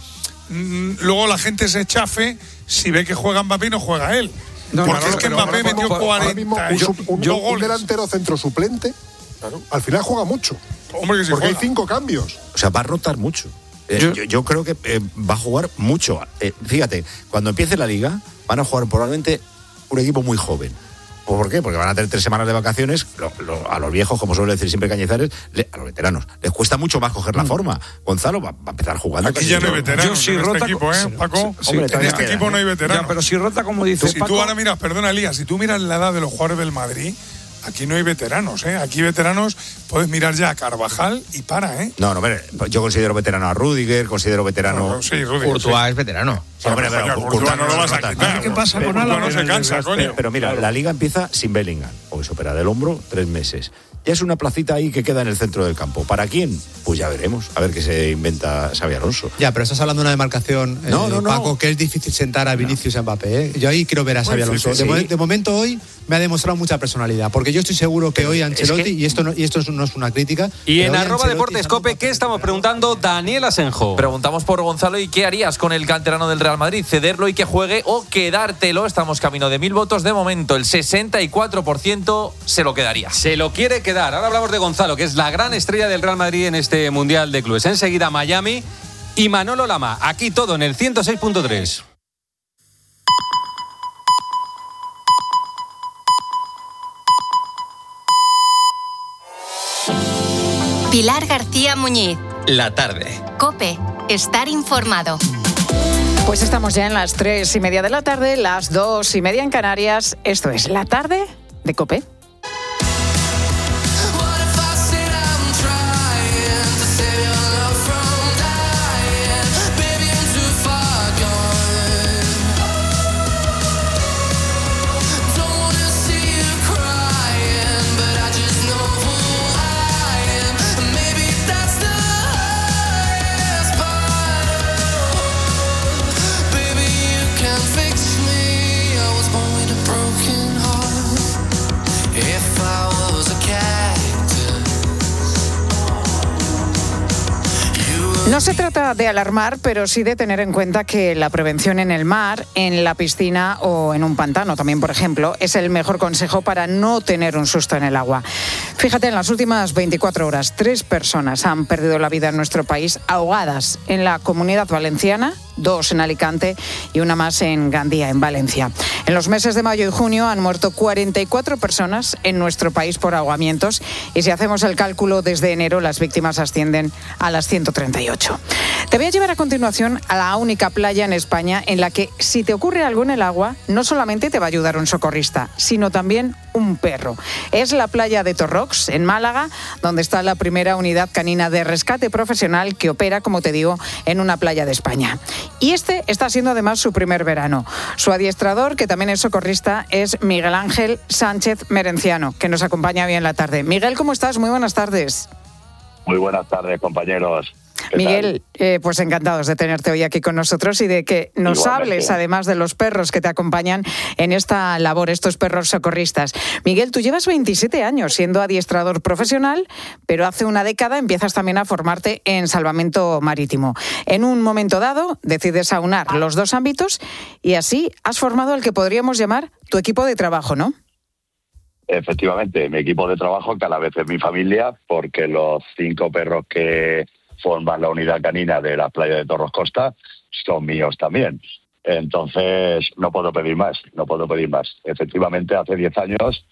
Luego la gente se chafe si ve que juega Mbappé y no juega él. No, porque no, no, es que Mbappé metió cuarenta un, un, un, yo, un delantero centro suplente, claro, al final juega mucho. Hombre, que sí porque juega. Hay cinco cambios. O sea, va a rotar mucho. Eh, yo, yo, yo creo que eh, va a jugar mucho. Eh, fíjate, cuando empiece la liga, van a jugar probablemente un equipo muy joven. ¿Por qué? Porque van a tener tres semanas de vacaciones. Lo, lo, a los viejos, como suele decir siempre Cañizares, le, a los veteranos, les cuesta mucho más coger la forma. Gonzalo va, va a empezar jugando. Aquí ya no hay veteranos yo, si en rota, este equipo, ¿eh, Paco? Sí, Hombre, en este equipo no hay veteranos. Ya, pero si rota, como dice si Paco... tú ahora miras, perdona, Elías, si tú miras la edad de los jugadores del Madrid, aquí no hay veteranos, ¿eh? Aquí veteranos, puedes mirar ya a Carvajal y para, ¿eh? No, no, pero yo considero veterano a Rüdiger, considero veterano... No, sí, Rüdiger. Courtois sí. es veterano. Sí, hombre, pero señor, Courtois no lo vas a quitar. ¿Qué pasa con Álava? No se cansa, coño. Pero, pero mira, la liga empieza sin Bellingham, porque se opera del hombro tres meses. Ya es una placita ahí que queda en el centro del campo. ¿Para quién? Pues ya veremos. A ver qué se inventa Xabi Alonso. Ya, pero estás hablando de una demarcación, no, eh, no, no. Paco, que es difícil sentar a Vinicius y no. Mbappé. ¿eh? Yo ahí quiero ver a Xabi Alonso. Sí. De, de momento hoy me ha demostrado mucha personalidad, porque yo estoy seguro que pero hoy Ancelotti, es que... y esto no, y esto no es una crítica... Y en arroba Deportes Cope, ¿qué estamos preguntando? Daniel Asenjo. Preguntamos por Gonzalo y ¿qué harías con el canterano del Real Madrid? ¿Cederlo y que juegue o quedártelo? Estamos camino de mil votos. De momento, el sesenta y cuatro por ciento se lo quedaría. Se lo quiere quedar. Ahora hablamos de Gonzalo, que es la gran estrella del Real Madrid en este Mundial de Clubes. Enseguida Miami y Manolo Lama. Aquí todo en el ciento seis punto tres. Pilar García Muñiz. La tarde. COPE. Estar informado. Pues estamos ya en las tres y media de la tarde, las dos y media en Canarias. Esto es La Tarde de COPE. No se trata de alarmar, pero sí de tener en cuenta que la prevención en el mar, en la piscina o en un pantano también, por ejemplo, es el mejor consejo para no tener un susto en el agua. Fíjate, en las últimas veinticuatro horas, tres personas han perdido la vida en nuestro país ahogadas en la Comunidad Valenciana, dos en Alicante y una más en Gandía, en Valencia. En los meses de mayo y junio han muerto cuarenta y cuatro personas en nuestro país por ahogamientos y si hacemos el cálculo desde enero, las víctimas ascienden a las ciento treinta y ocho. Te voy a llevar a continuación a la única playa en España en la que si te ocurre algo en el agua, no solamente te va a ayudar un socorrista, sino también un perro. Es la playa de Torrox, en Málaga, donde está la primera unidad canina de rescate profesional que opera, como te digo, en una playa de España. Y este está siendo además su primer verano. Su adiestrador, que también es socorrista, es Miguel Ángel Sánchez Merenciano, que nos acompaña hoy en la tarde. Miguel, ¿cómo estás? Muy buenas tardes. Muy buenas tardes, compañeros. Miguel, eh, pues encantados de tenerte hoy aquí con nosotros y de que nos Igualmente. hables, además de los perros que te acompañan en esta labor, estos perros socorristas. Miguel, tú llevas veintisiete años siendo adiestrador profesional, pero hace una década empiezas también a formarte en salvamento marítimo. En un momento dado decides aunar los dos ámbitos y así has formado el que podríamos llamar tu equipo de trabajo, ¿no? Efectivamente, mi equipo de trabajo, que a la vez es mi familia, porque los cinco perros que forman la unidad canina de la playa de Torros Costa son míos también. Entonces, no puedo pedir más, no puedo pedir más. Efectivamente, hace diez años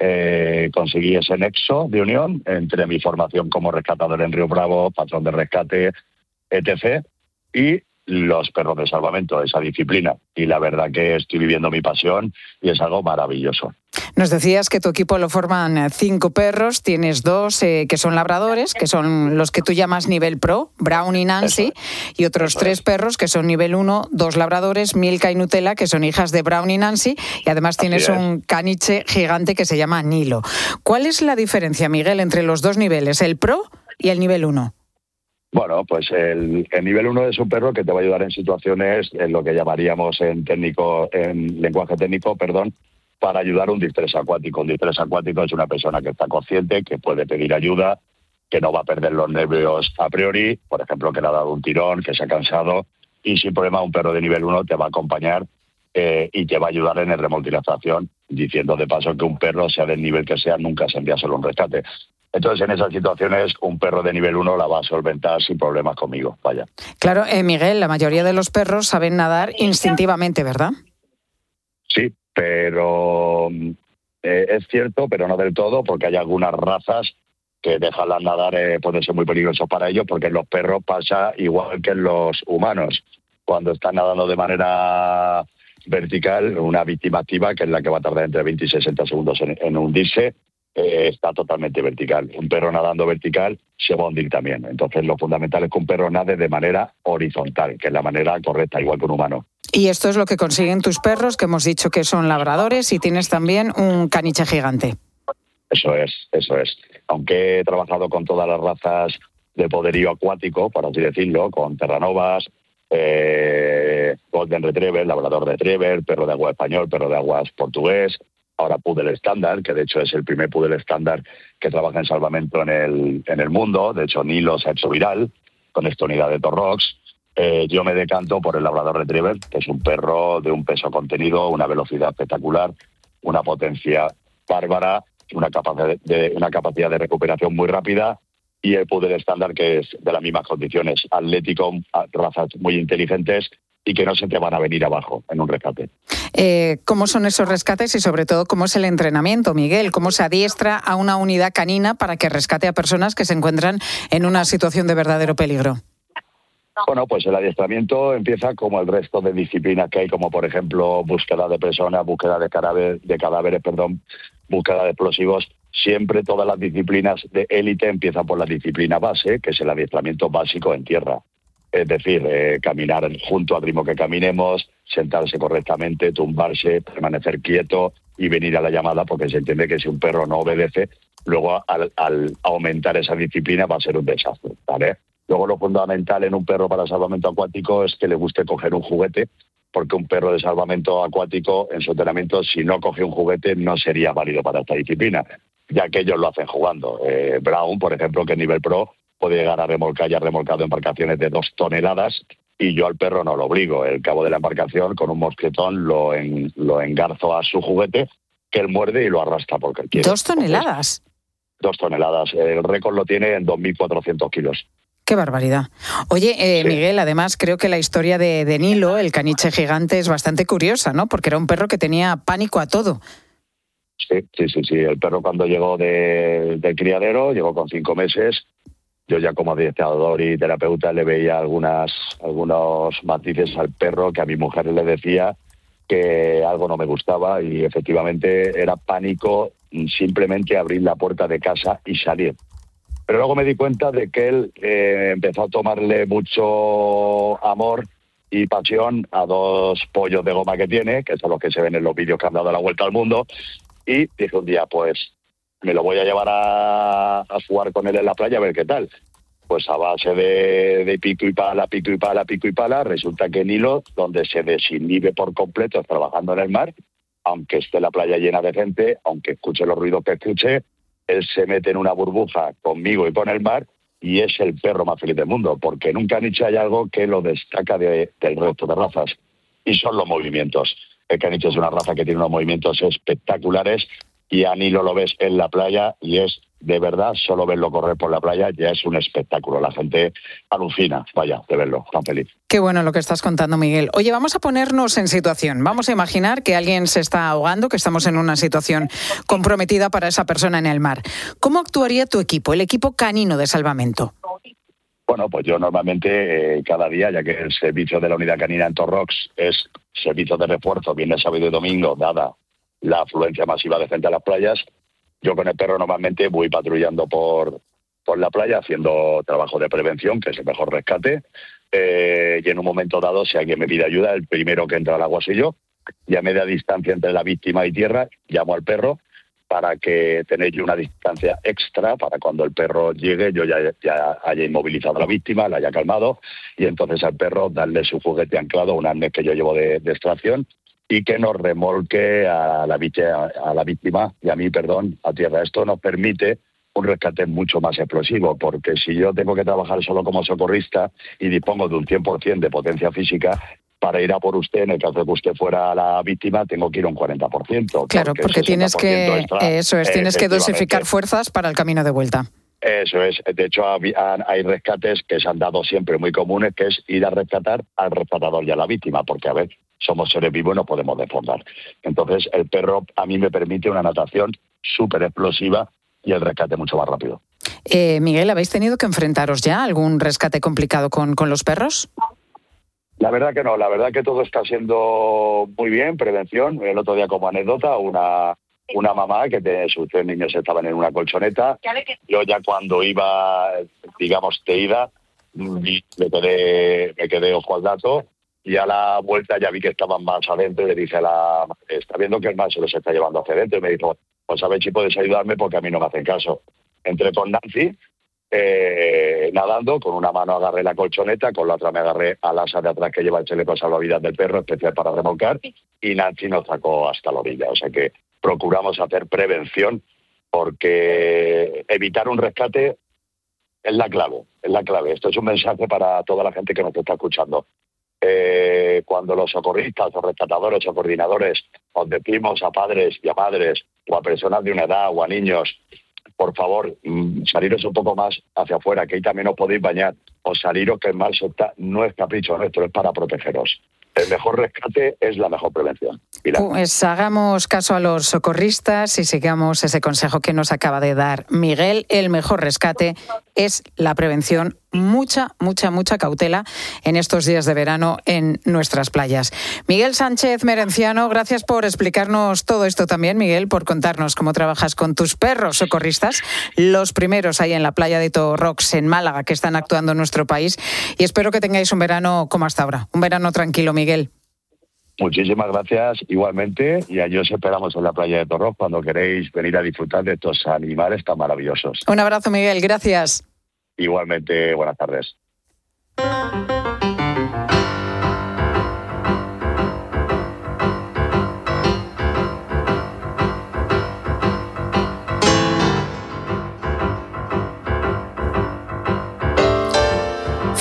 eh, conseguí ese nexo de unión entre mi formación como rescatador en Río Bravo, patrón de rescate, etcétera, y los perros de salvamento, esa disciplina. Y la verdad que estoy viviendo mi pasión y es algo maravilloso. Nos decías que tu equipo lo forman cinco perros, tienes dos eh, que son labradores, que son los que tú llamas nivel pro, Brown y Nancy, es. y otros Eso tres es. perros que son nivel uno, dos labradores, Milka y Nutella, que son hijas de Brown y Nancy, y además Así tienes es. un caniche gigante que se llama Nilo. ¿Cuál es la diferencia, Miguel, entre los dos niveles, el pro y el nivel uno? Bueno, pues el, el nivel uno es un perro que te va a ayudar en situaciones, en lo que llamaríamos en técnico, en lenguaje técnico, perdón, para ayudar a un distrés acuático. Un distrés acuático es una persona que está consciente, que puede pedir ayuda, que no va a perder los nervios a priori, por ejemplo, que le ha dado un tirón, que se ha cansado, y sin problema un perro de nivel uno te va a acompañar eh, y te va a ayudar en el remoltización, diciendo de paso que un perro, sea del nivel que sea, nunca se envía solo un rescate. Entonces, en esas situaciones, un perro de nivel uno la va a solventar sin problemas conmigo. Vaya. Claro, eh, Miguel, la mayoría de los perros saben nadar instintivamente, ¿verdad? Sí, pero eh, es cierto, pero no del todo, porque hay algunas razas que dejarlas nadar eh, puede ser muy peligroso para ellos, porque en los perros pasa igual que en los humanos. Cuando están nadando de manera vertical, una víctima activa, que es la que va a tardar entre veinte y sesenta segundos en, en hundirse, Eh, está totalmente vertical. Un perro nadando vertical se va a hundir también. Entonces, lo fundamental es que un perro nade de manera horizontal, que es la manera correcta, igual que un humano. Y esto es lo que consiguen tus perros, que hemos dicho que son labradores, y tienes también un caniche gigante. Eso es, eso es. Aunque he trabajado con todas las razas de poderío acuático, por así decirlo, con terranovas, eh, golden retriever, labrador retriever, perro de agua español, perro de aguas portugués, ahora poodle estándar, que de hecho es el primer poodle estándar que trabaja en salvamento en el, en el mundo. De hecho, Nilo se ha hecho viral con esta unidad de Torrox. Eh, yo me decanto por el labrador retriever, que es un perro de un peso contenido, una velocidad espectacular, una potencia bárbara, una capacidad de, una capacidad de recuperación muy rápida, y el poodle estándar, que es de las mismas condiciones, atlético, razas muy inteligentes y que no se te van a venir abajo en un rescate. Eh, ¿Cómo son esos rescates y sobre todo cómo es el entrenamiento, Miguel? ¿Cómo se adiestra a una unidad canina para que rescate a personas que se encuentran en una situación de verdadero peligro? Bueno, pues el adiestramiento empieza como el resto de disciplinas que hay, como por ejemplo búsqueda de personas, búsqueda de cadáveres, de cadáveres, perdón, búsqueda de explosivos. Siempre todas las disciplinas de élite empiezan por la disciplina base, que es el adiestramiento básico en tierra. Es decir, eh, caminar junto al ritmo que caminemos, sentarse correctamente, tumbarse, permanecer quieto y venir a la llamada, porque se entiende que si un perro no obedece, luego al, al aumentar esa disciplina va a ser un desastre, ¿vale? Luego lo fundamental en un perro para salvamento acuático es que le guste coger un juguete, porque un perro de salvamento acuático en su entrenamiento, si no coge un juguete, no sería válido para esta disciplina, ya que ellos lo hacen jugando. Eh, Brown, por ejemplo, que es nivel pro, puede llegar a remolcar y ha remolcado embarcaciones de dos toneladas, y yo al perro no lo obligo. El cabo de la embarcación, con un mosquetón, lo, en, lo engarzo a su juguete, que él muerde y lo arrastra porque él quiere. ¿Dos toneladas? Entonces, dos toneladas. El récord lo tiene en dos mil cuatrocientos kilos. ¡Qué barbaridad! Oye, eh, sí. Miguel, además creo que la historia de, de Nilo, el caniche gigante, es bastante curiosa, ¿no? Porque era un perro que tenía pánico a todo. Sí, sí, sí, sí. El perro cuando llegó de, del criadero, llegó con cinco meses. Yo ya como adiestrador y terapeuta le veía algunas, algunos matices al perro que a mi mujer le decía que algo no me gustaba, y efectivamente era pánico simplemente abrir la puerta de casa y salir. Pero luego me di cuenta de que él eh, empezó a tomarle mucho amor y pasión a dos pollos de goma que tiene, que son los que se ven en los vídeos que han dado la vuelta al mundo, y dije un día, pues me lo voy a llevar a, a jugar con él en la playa a ver qué tal. Pues a base de, de pico y pala, pico y pala, pico y pala, resulta que Nilo, donde se desinhibe por completo trabajando en el mar, aunque esté la playa llena de gente, aunque escuche los ruidos que escuche, él se mete en una burbuja conmigo y con el mar, y es el perro más feliz del mundo, porque en un caniche hay algo que lo destaca de, del resto de razas, y son los movimientos. El caniche es una raza que tiene unos movimientos espectaculares, y a Nilo lo ves en la playa y es, de verdad, solo verlo correr por la playa ya es un espectáculo. La gente alucina, vaya, de verlo, tan feliz. Qué bueno lo que estás contando, Miguel. Oye, vamos a ponernos en situación. Vamos a imaginar que alguien se está ahogando, que estamos en una situación comprometida para esa persona en el mar. ¿Cómo actuaría tu equipo, el equipo canino de salvamento? Bueno, pues yo normalmente eh, cada día, ya que el servicio de la unidad canina en Torrox es servicio de refuerzo, viernes, sábado y domingo, dada la afluencia masiva de gente a las playas, yo con el perro normalmente voy patrullando por, por la playa haciendo trabajo de prevención, que es el mejor rescate, eh, y en un momento dado, si alguien me pide ayuda, el primero que entra al agua soy yo, y a media distancia entre la víctima y tierra, llamo al perro para que tenéis una distancia extra para cuando el perro llegue, yo ya, ya haya inmovilizado a la víctima, la haya calmado, y entonces al perro darle su juguete anclado, un arnés que yo llevo de, de extracción, y que nos remolque a la, a la víctima y a mí, perdón, a tierra. Esto nos permite un rescate mucho más explosivo, porque si yo tengo que trabajar solo como socorrista y dispongo de un cien por ciento de potencia física, para ir a por usted, en el caso de que usted fuera la víctima, tengo que ir a un cuarenta por ciento. Claro, porque, porque tienes que, extra, eso es, tienes que dosificar fuerzas para el camino de vuelta. Eso es. De hecho, hay rescates que se han dado siempre muy comunes, que es ir a rescatar al rescatador y a la víctima, porque, a ver, somos seres vivos y no podemos desfondar. Entonces, el perro a mí me permite una natación súper explosiva y el rescate mucho más rápido. Eh, Miguel, ¿habéis tenido que enfrentaros ya a algún rescate complicado con, con los perros? La verdad que no. La verdad que todo está siendo muy bien, prevención. El otro día, como anécdota, una... una mamá que de sus tres niños estaban en una colchoneta. Yo ya cuando iba, digamos, de ida, me quedé, me quedé ojo al dato, y a la vuelta ya vi que estaban más adentro y le dije a la... Está viendo que el mar se los está llevando hacia adentro, y me dijo, pues a ver si puedes ayudarme porque a mí no me hacen caso. Entré con Nancy, eh, nadando, con una mano agarré la colchoneta, con la otra me agarré al asa de atrás que lleva el chaleco salvavidas del perro, especial para remolcar, y Nancy nos sacó hasta la orilla. O sea que procuramos hacer prevención, porque evitar un rescate es la clave, es la clave. Esto es un mensaje para toda la gente que nos está escuchando. Eh, cuando los socorristas o rescatadores o coordinadores os decimos a padres y a madres o a personas de una edad o a niños, por favor, saliros un poco más hacia afuera, que ahí también os podéis bañar, o saliros que el mar está, no es capricho nuestro, es para protegeros. El mejor rescate es la mejor prevención. Pilar. Pues hagamos caso a los socorristas y sigamos ese consejo que nos acaba de dar Miguel. El mejor rescate es la prevención. Mucha, mucha, mucha cautela en estos días de verano en nuestras playas. Miguel Sánchez Merenciano, gracias por explicarnos todo esto también, Miguel, por contarnos cómo trabajas con tus perros socorristas, los primeros ahí en la playa de Torrox, en Málaga, que están actuando en nuestro país. Y espero que tengáis un verano como hasta ahora, un verano tranquilo, Miguel. Muchísimas gracias, igualmente, y allí os esperamos en la playa de Torrox cuando queréis venir a disfrutar de estos animales tan maravillosos. Un abrazo, Miguel, gracias. Igualmente, buenas tardes.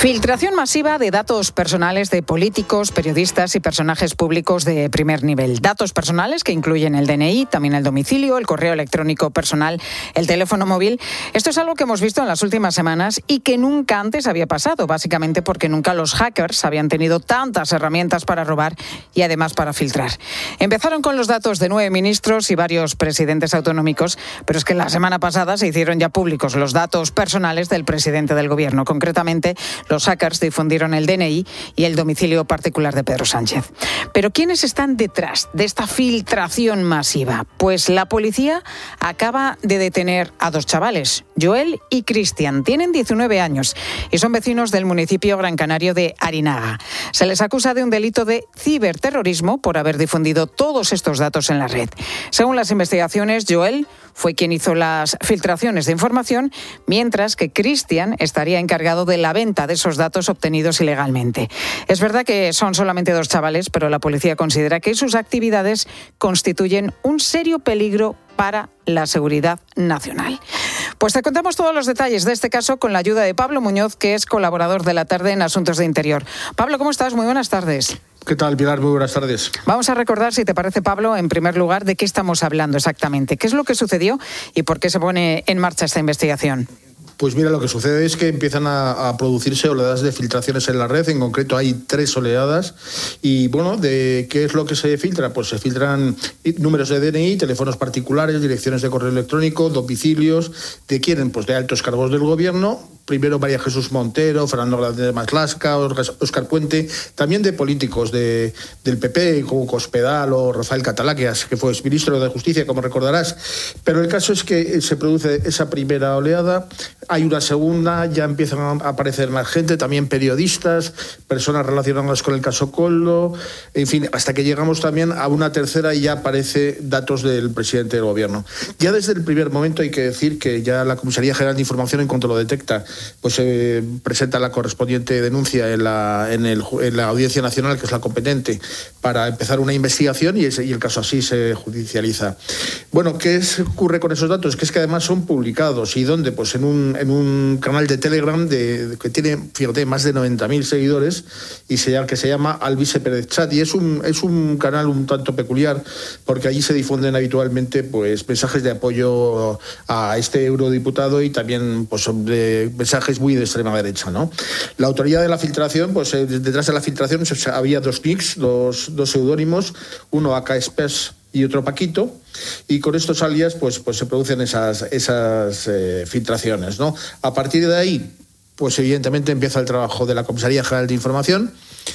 Filtración masiva de datos personales de políticos, periodistas y personajes públicos de primer nivel. Datos personales que incluyen el D N I, también el domicilio, el correo electrónico personal, el teléfono móvil. Esto es algo que hemos visto en las últimas semanas y que nunca antes había pasado, básicamente porque nunca los hackers habían tenido tantas herramientas para robar y además para filtrar. Empezaron con los datos de nueve ministros y varios presidentes autonómicos, pero es que la semana pasada se hicieron ya públicos los datos personales del presidente del gobierno, concretamente los hackers difundieron el D N I y el domicilio particular de Pedro Sánchez. Pero ¿quiénes están detrás de esta filtración masiva? Pues la policía acaba de detener a dos chavales, Joel y Cristian. Tienen diecinueve años y son vecinos del municipio gran canario de Arinaga. Se les acusa de un delito de ciberterrorismo por haber difundido todos estos datos en la red. Según las investigaciones, Joel fue quien hizo las filtraciones de información, mientras que Cristian estaría encargado de la venta de esos datos obtenidos ilegalmente. Es verdad que son solamente dos chavales, pero la policía considera que sus actividades constituyen un serio peligro para la seguridad nacional. Pues te contamos todos los detalles de este caso con la ayuda de Pablo Muñoz, que es colaborador de La Tarde en Asuntos de Interior. Pablo, ¿cómo estás? Muy buenas tardes. ¿Qué tal, Pilar? Muy buenas tardes. Vamos a recordar, si te parece, Pablo, en primer lugar, de qué estamos hablando exactamente. ¿Qué es lo que sucedió y por qué se pone en marcha esta investigación? Pues mira, lo que sucede es que empiezan a, a producirse oleadas de filtraciones en la red. En concreto hay tres oleadas. Y bueno, ¿de qué es lo que se filtra? Pues se filtran números de D N I, teléfonos particulares, direcciones de correo electrónico, domicilios. ¿De quién? Pues de altos cargos del gobierno. Primero María Jesús Montero, Fernando Grande Maslasca, Óscar Puente, también de políticos de, del P P, como Cospedal o Rafael Catalá, que fue exministro de Justicia, como recordarás. Pero el caso es que se produce esa primera oleada, hay una segunda, ya empiezan a aparecer más gente, también periodistas, personas relacionadas con el caso Koldo, en fin, hasta que llegamos también a una tercera y ya aparece datos del presidente del gobierno. Ya desde el primer momento hay que decir que ya la Comisaría General de Información, en cuanto lo detecta, pues eh, presenta la correspondiente denuncia en la, en, el, en la Audiencia Nacional, que es la competente, para empezar una investigación y, ese, y el caso así se judicializa. Bueno, ¿qué es, ocurre con esos datos? Que es que además son publicados. ¿Y dónde? Pues en un, en un canal de Telegram de, de, que tiene, fíjate, más de noventa mil seguidores y se, que se llama Alvise Pérez Chat. Y es un, es un canal un tanto peculiar porque allí se difunden habitualmente pues, mensajes de apoyo a este eurodiputado y también pues, de mensajes muy de extrema derecha, ¿no? La autoridad de la filtración, pues eh, detrás de la filtración había dos nicks, dos, dos seudónimos, uno A K Spes y otro Paquito, y con estos alias pues, pues se producen esas, esas eh, filtraciones, ¿no? A partir de ahí, pues evidentemente empieza el trabajo de la Comisaría General de Información.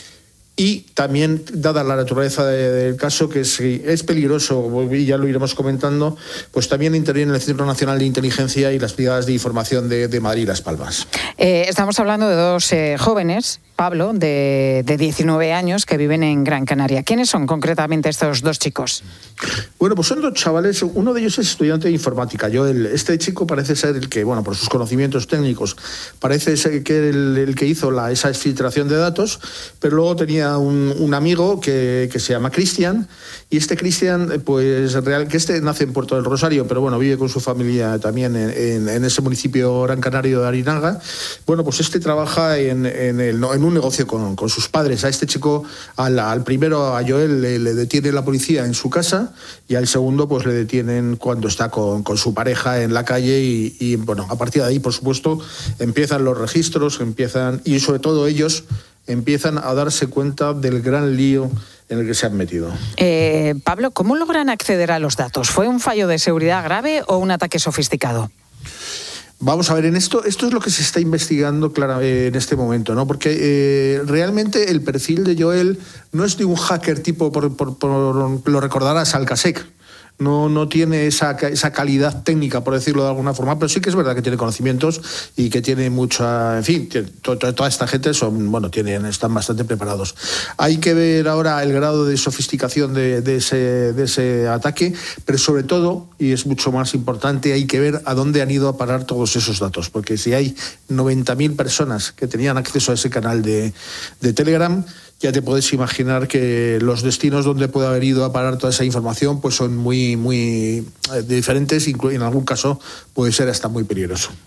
Y también, dada la naturaleza de, del caso, que es, es peligroso, y ya lo iremos comentando, pues también interviene el Centro Nacional de Inteligencia y las Brigadas de Información de, de Madrid y Las Palmas. Eh, estamos hablando de dos eh, jóvenes, Pablo, de, de diecinueve años, que viven en Gran Canaria. ¿Quiénes son concretamente estos dos chicos? Bueno, pues son dos chavales. Uno de ellos es estudiante de informática. Yo, el, este chico parece ser el que, bueno, por sus conocimientos técnicos, parece ser que el, el que hizo la, esa filtración de datos, pero luego tenía un, un amigo que, que se llama Cristian, y este Cristian, pues real, que este nace en Puerto del Rosario, pero bueno, vive con su familia también en, en, en ese municipio gran canario de Arinaga. Bueno, pues este trabaja en, en, el, en un negocio con, con sus padres. A este chico, al, al primero, a Joel, le, le detiene la policía en su casa, y al segundo pues le detienen cuando está con, con su pareja en la calle y, y bueno, a partir de ahí, por supuesto, empiezan los registros, empiezan y sobre todo ellos empiezan a darse cuenta del gran lío en el que se han metido. Eh, Pablo, ¿cómo logran acceder a los datos? ¿Fue un fallo de seguridad grave o un ataque sofisticado? Vamos a ver, en esto, esto es lo que se está investigando claro, eh, en este momento, ¿no? Porque eh, realmente el perfil de Joel no es de un hacker tipo, por, por, por lo recordarás, Alcasec. No, no tiene esa, esa calidad técnica, por decirlo de alguna forma, pero sí que es verdad que tiene conocimientos y que tiene mucha... En fin, to, to, toda esta gente son, bueno, tienen, están bastante preparados. Hay que ver ahora el grado de sofisticación de, de, ese, de ese ataque, pero sobre todo, y es mucho más importante, hay que ver a dónde han ido a parar todos esos datos, porque si hay noventa mil personas que tenían acceso a ese canal de, de Telegram, ya te puedes imaginar que los destinos donde puede haber ido a parar toda esa información pues son muy, muy diferentes, y en algún caso puede ser hasta muy peligroso.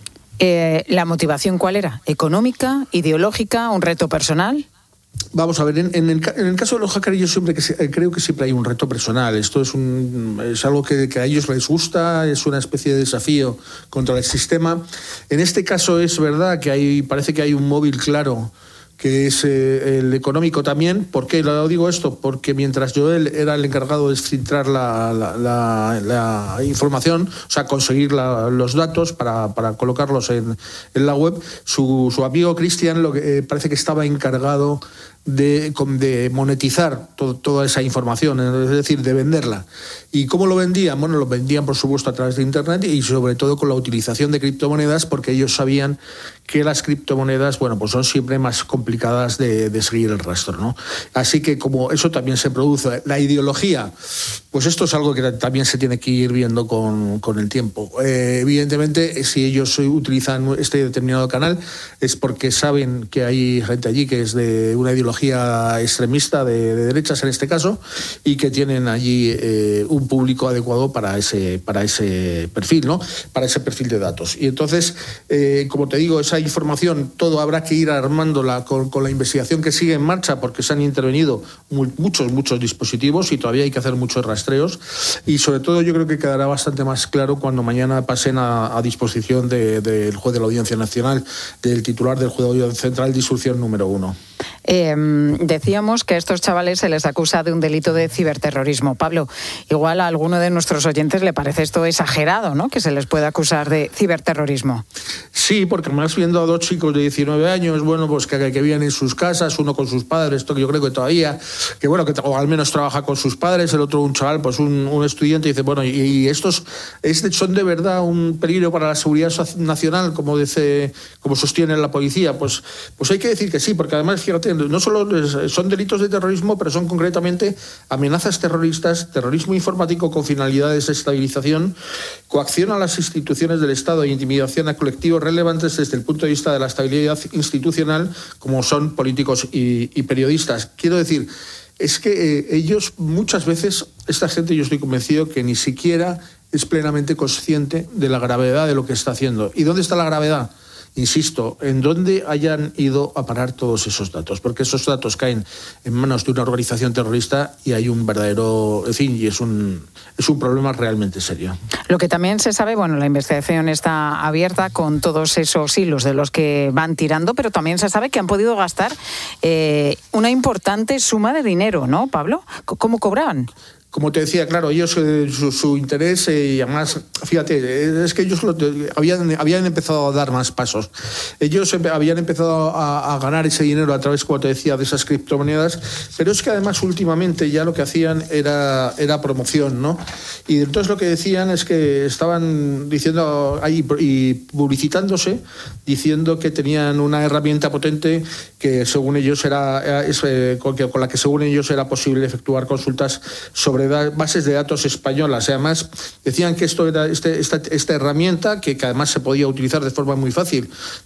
Eh, ¿La motivación cuál era? ¿Económica, ideológica, un reto personal? Vamos a ver, en, en, el, en el caso de los hackers yo siempre que, creo que siempre hay un reto personal. Esto es, un, es algo que, que a ellos les gusta, es una especie de desafío contra el sistema. En este caso es verdad que hay, parece que hay un móvil claro, que es eh, el económico también. ¿Por qué lo digo esto? Porque mientras Joel era el encargado de filtrar la, la, la, la información, o sea, conseguir la, los datos para, para colocarlos en, en la web, su, su amigo Cristian lo que, eh, parece que estaba encargado de, de monetizar to, toda esa información, es decir, de venderla. ¿Y cómo lo vendían? Bueno, lo vendían, por supuesto, a través de Internet y sobre todo con la utilización de criptomonedas, porque ellos sabían que las criptomonedas, bueno, pues son siempre más complicadas de, de seguir el rastro, ¿no? Así que como eso también se produce, la ideología, pues esto es algo que también se tiene que ir viendo con, con el tiempo. Eh, evidentemente, si ellos utilizan este determinado canal es porque saben que hay gente allí que es de una ideología extremista, de, de derechas en este caso, y que tienen allí eh, un público adecuado para ese, para ese perfil, ¿no? Para ese perfil de datos. Y entonces, eh, como te digo, esa información, todo habrá que ir armándola con, con la investigación que sigue en marcha, porque se han intervenido muy, muchos, muchos dispositivos y todavía hay que hacer muchos rastreos. Y sobre todo yo creo que quedará bastante más claro cuando mañana pasen a, a disposición del de, de juez de la Audiencia Nacional, del titular del Juzgado Central de Instrucción número uno. Eh, decíamos que a estos chavales se les acusa de un delito de ciberterrorismo. Pablo, igual a alguno de nuestros oyentes le parece esto exagerado, ¿no?, que se les pueda acusar de ciberterrorismo. Sí, porque más viendo a dos chicos de diecinueve años, bueno, pues que, que vivían en sus casas, uno con sus padres, esto que yo creo que todavía, que bueno, que o al menos trabaja con sus padres, el otro un chaval, pues un, un estudiante, y dice, bueno, y, y estos este, son de verdad un peligro para la seguridad nacional, como dice, como sostiene la policía. Pues, pues hay que decir que sí, porque además, fíjate, no solo son delitos de terrorismo, pero son concretamente amenazas terroristas, terrorismo informático con finalidad de desestabilización, coacción a las instituciones del Estado e intimidación a colectivos relevantes desde el punto de vista de la estabilidad institucional, como son políticos y, y periodistas. Quiero decir, es que eh, ellos muchas veces, esta gente, yo estoy convencido que ni siquiera es plenamente consciente de la gravedad de lo que está haciendo. ¿Y dónde está la gravedad? Insisto, en dónde hayan ido a parar todos esos datos, porque esos datos caen en manos de una organización terrorista y hay un verdadero, en fin, y es un, es un problema realmente serio. Lo que también se sabe, bueno, la investigación está abierta con todos esos hilos de los que van tirando, pero también se sabe que han podido gastar eh, una importante suma de dinero, ¿no, Pablo? ¿Cómo cobraban? Como te decía, claro, ellos, eh, su, su interés, eh, y además, fíjate, es que ellos lo, habían, habían empezado a dar más pasos. Ellos habían empezado a, a ganar ese dinero a través, como te decía, de esas criptomonedas, pero es que además últimamente ya lo que hacían era, era promoción, ¿no? Y entonces lo que decían es que estaban diciendo ahí y publicitándose, diciendo que tenían una herramienta potente que según ellos era, es, eh, con, que, con la que según ellos era posible efectuar consultas sobre bases de datos españolas. Además, decían que esto era este, esta, esta herramienta que, que además se podía utilizar de forma muy fácil,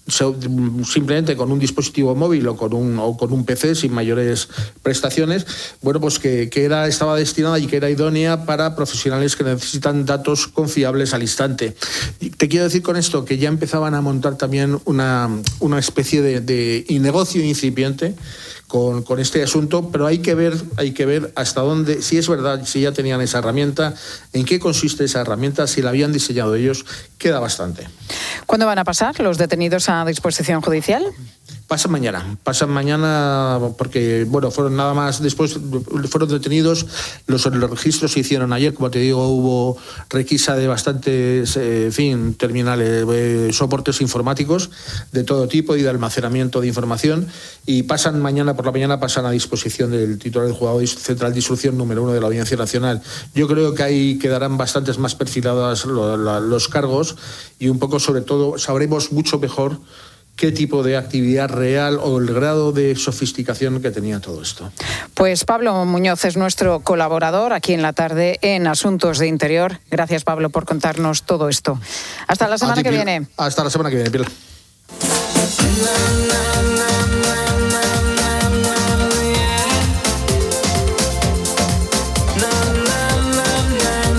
simplemente con un dispositivo móvil o con un, o con un P C sin mayores prestaciones, bueno, pues que, que era, estaba destinada y que era idónea para profesionales que necesitan datos confiables al instante. Y te quiero decir con esto que ya empezaban a montar también una, una especie de, de negocio incipiente Con, con este asunto, pero hay que ver, hay que ver hasta dónde, si es verdad, si ya tenían esa herramienta, en qué consiste esa herramienta, si la habían diseñado ellos, queda bastante. ¿Cuándo van a pasar los detenidos a disposición judicial? Pasan mañana, pasan mañana porque, bueno, fueron nada más, después fueron detenidos, los, los registros se hicieron ayer, como te digo, hubo requisa de bastantes, eh, en fin, terminales, eh, soportes informáticos de todo tipo y de almacenamiento de información, y pasan mañana por la mañana, pasan a disposición del titular del Juzgado Central de Instrucción número uno de la Audiencia Nacional. Yo creo que ahí quedarán bastantes más perfilados los, los cargos y un poco, sobre todo, sabremos mucho mejor qué tipo de actividad real o el grado de sofisticación que tenía todo esto. Pues Pablo Muñoz es nuestro colaborador aquí en la tarde en Asuntos de Interior. Gracias, Pablo, por contarnos todo esto. Hasta la semana ti, que Pilar. viene. Hasta la semana que viene, Pilar. Pues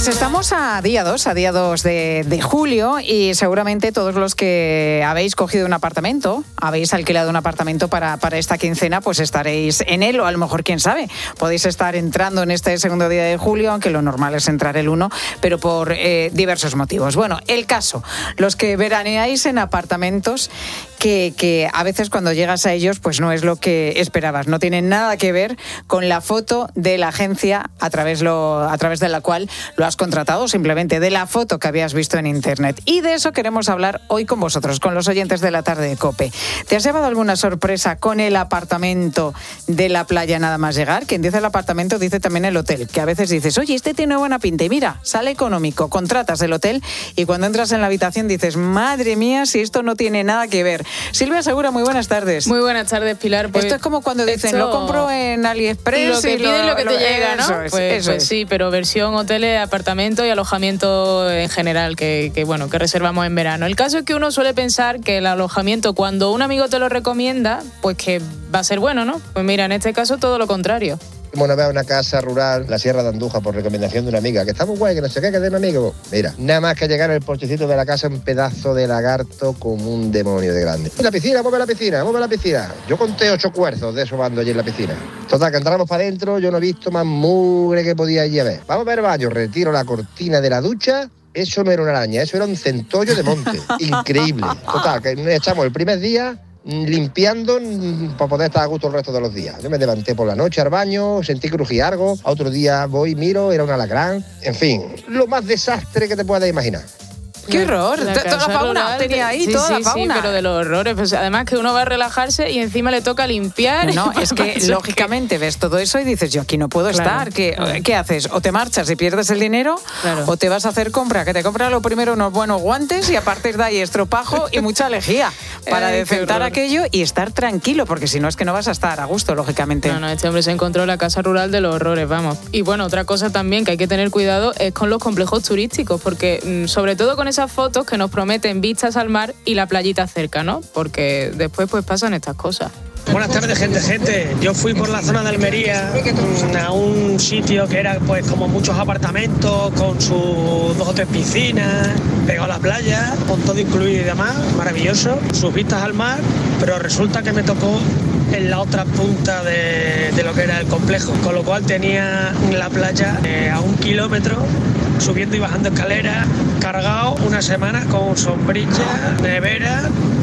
Pues estamos a día dos, a día dos de, de julio y seguramente todos los que habéis cogido un apartamento, habéis alquilado un apartamento para, para esta quincena, pues estaréis en él o a lo mejor, quién sabe, podéis estar entrando en este segundo día de julio, aunque lo normal es entrar el uno, pero por eh, diversos motivos. Bueno, el caso, los que veraneáis en apartamentos que, que a veces cuando llegas a ellos pues no es lo que esperabas, no tienen nada que ver con la foto de la agencia a través, lo, a través de la cual lo has contratado, simplemente de la foto que habías visto en internet. Y de eso queremos hablar hoy con vosotros, con los oyentes de la tarde de COPE. ¿Te has llevado alguna sorpresa con el apartamento de la playa nada más llegar? Quien dice el apartamento dice también el hotel, que a veces dices, oye, este tiene buena pinta y mira, sale económico, contratas el hotel y cuando entras en la habitación dices, madre mía, si esto no tiene nada que ver. Silvia Segura, muy buenas tardes. Muy buenas tardes, Pilar. Pues esto es como cuando dicen, esto... lo compro en AliExpress. Lo que pides, lo, lo que te lo... llega, ¿no? Eso es, pues, eso pues es. Sí, pero versión hoteles, apartamento y alojamiento en general que, que, bueno, que reservamos en verano. El caso es que uno suele pensar que el alojamiento, cuando un amigo te lo recomienda, pues que va a ser bueno, ¿no? Pues mira, en este caso todo lo contrario. Bueno, veo una casa rural, la Sierra de Andújar, por recomendación de una amiga, que está muy guay, que no sé qué, que es de un amigo. Mira, nada más que llegar al porchecito de la casa, un pedazo de lagarto como un demonio de grande. La piscina, mueve la piscina, mueve la piscina. Yo conté ocho cuerzos de esos bandos allí en la piscina. Total, que entramos para adentro, yo no he visto más mugre que podía allí haber. Vamos a ver el baño, retiro la cortina de la ducha. Eso no era una araña, eso era un centollo de monte. Increíble. Total, que nos echamos el primer día limpiando para poder estar a gusto el resto de los días. Yo me levanté por la noche al baño, sentí que crujía algo, a otro día voy, miro, era un alacrán. En fin, lo más desastre que te puedas imaginar. ¡Qué horror! La toda la fauna tenía ahí, sí, toda sí, la fauna. Sí, pero de los horrores. Pues además que uno va a relajarse y encima le toca limpiar. No, es que lógicamente ves todo eso y dices, yo aquí no puedo claro, estar. ¿Qué, claro. ¿Qué haces? O te marchas y pierdes el dinero, claro. o te vas a hacer compra, que te compras lo primero unos buenos guantes y a partir de ahí estropajo y mucha lejía para Ay, decentar aquello y estar tranquilo, porque si no es que no vas a estar a gusto, lógicamente. No, no, este hombre se encontró la casa rural de los horrores, vamos. Y bueno, otra cosa también que hay que tener cuidado es con los complejos turísticos, porque sobre todo con esas fotos que nos prometen vistas al mar y la playita cerca, ¿no? Porque después pues pasan estas cosas. Buenas tardes, gente, gente. Yo fui por la zona de Almería a un sitio que era pues como muchos apartamentos con sus dos o tres piscinas, pegado a la playa, con todo incluido y demás, maravilloso, sus vistas al mar, pero resulta que me tocó en la otra punta de, de lo que era el complejo, con lo cual tenía la playa eh, a un kilómetro, subiendo y bajando escaleras, cargado una semana con sombrilla, nevera,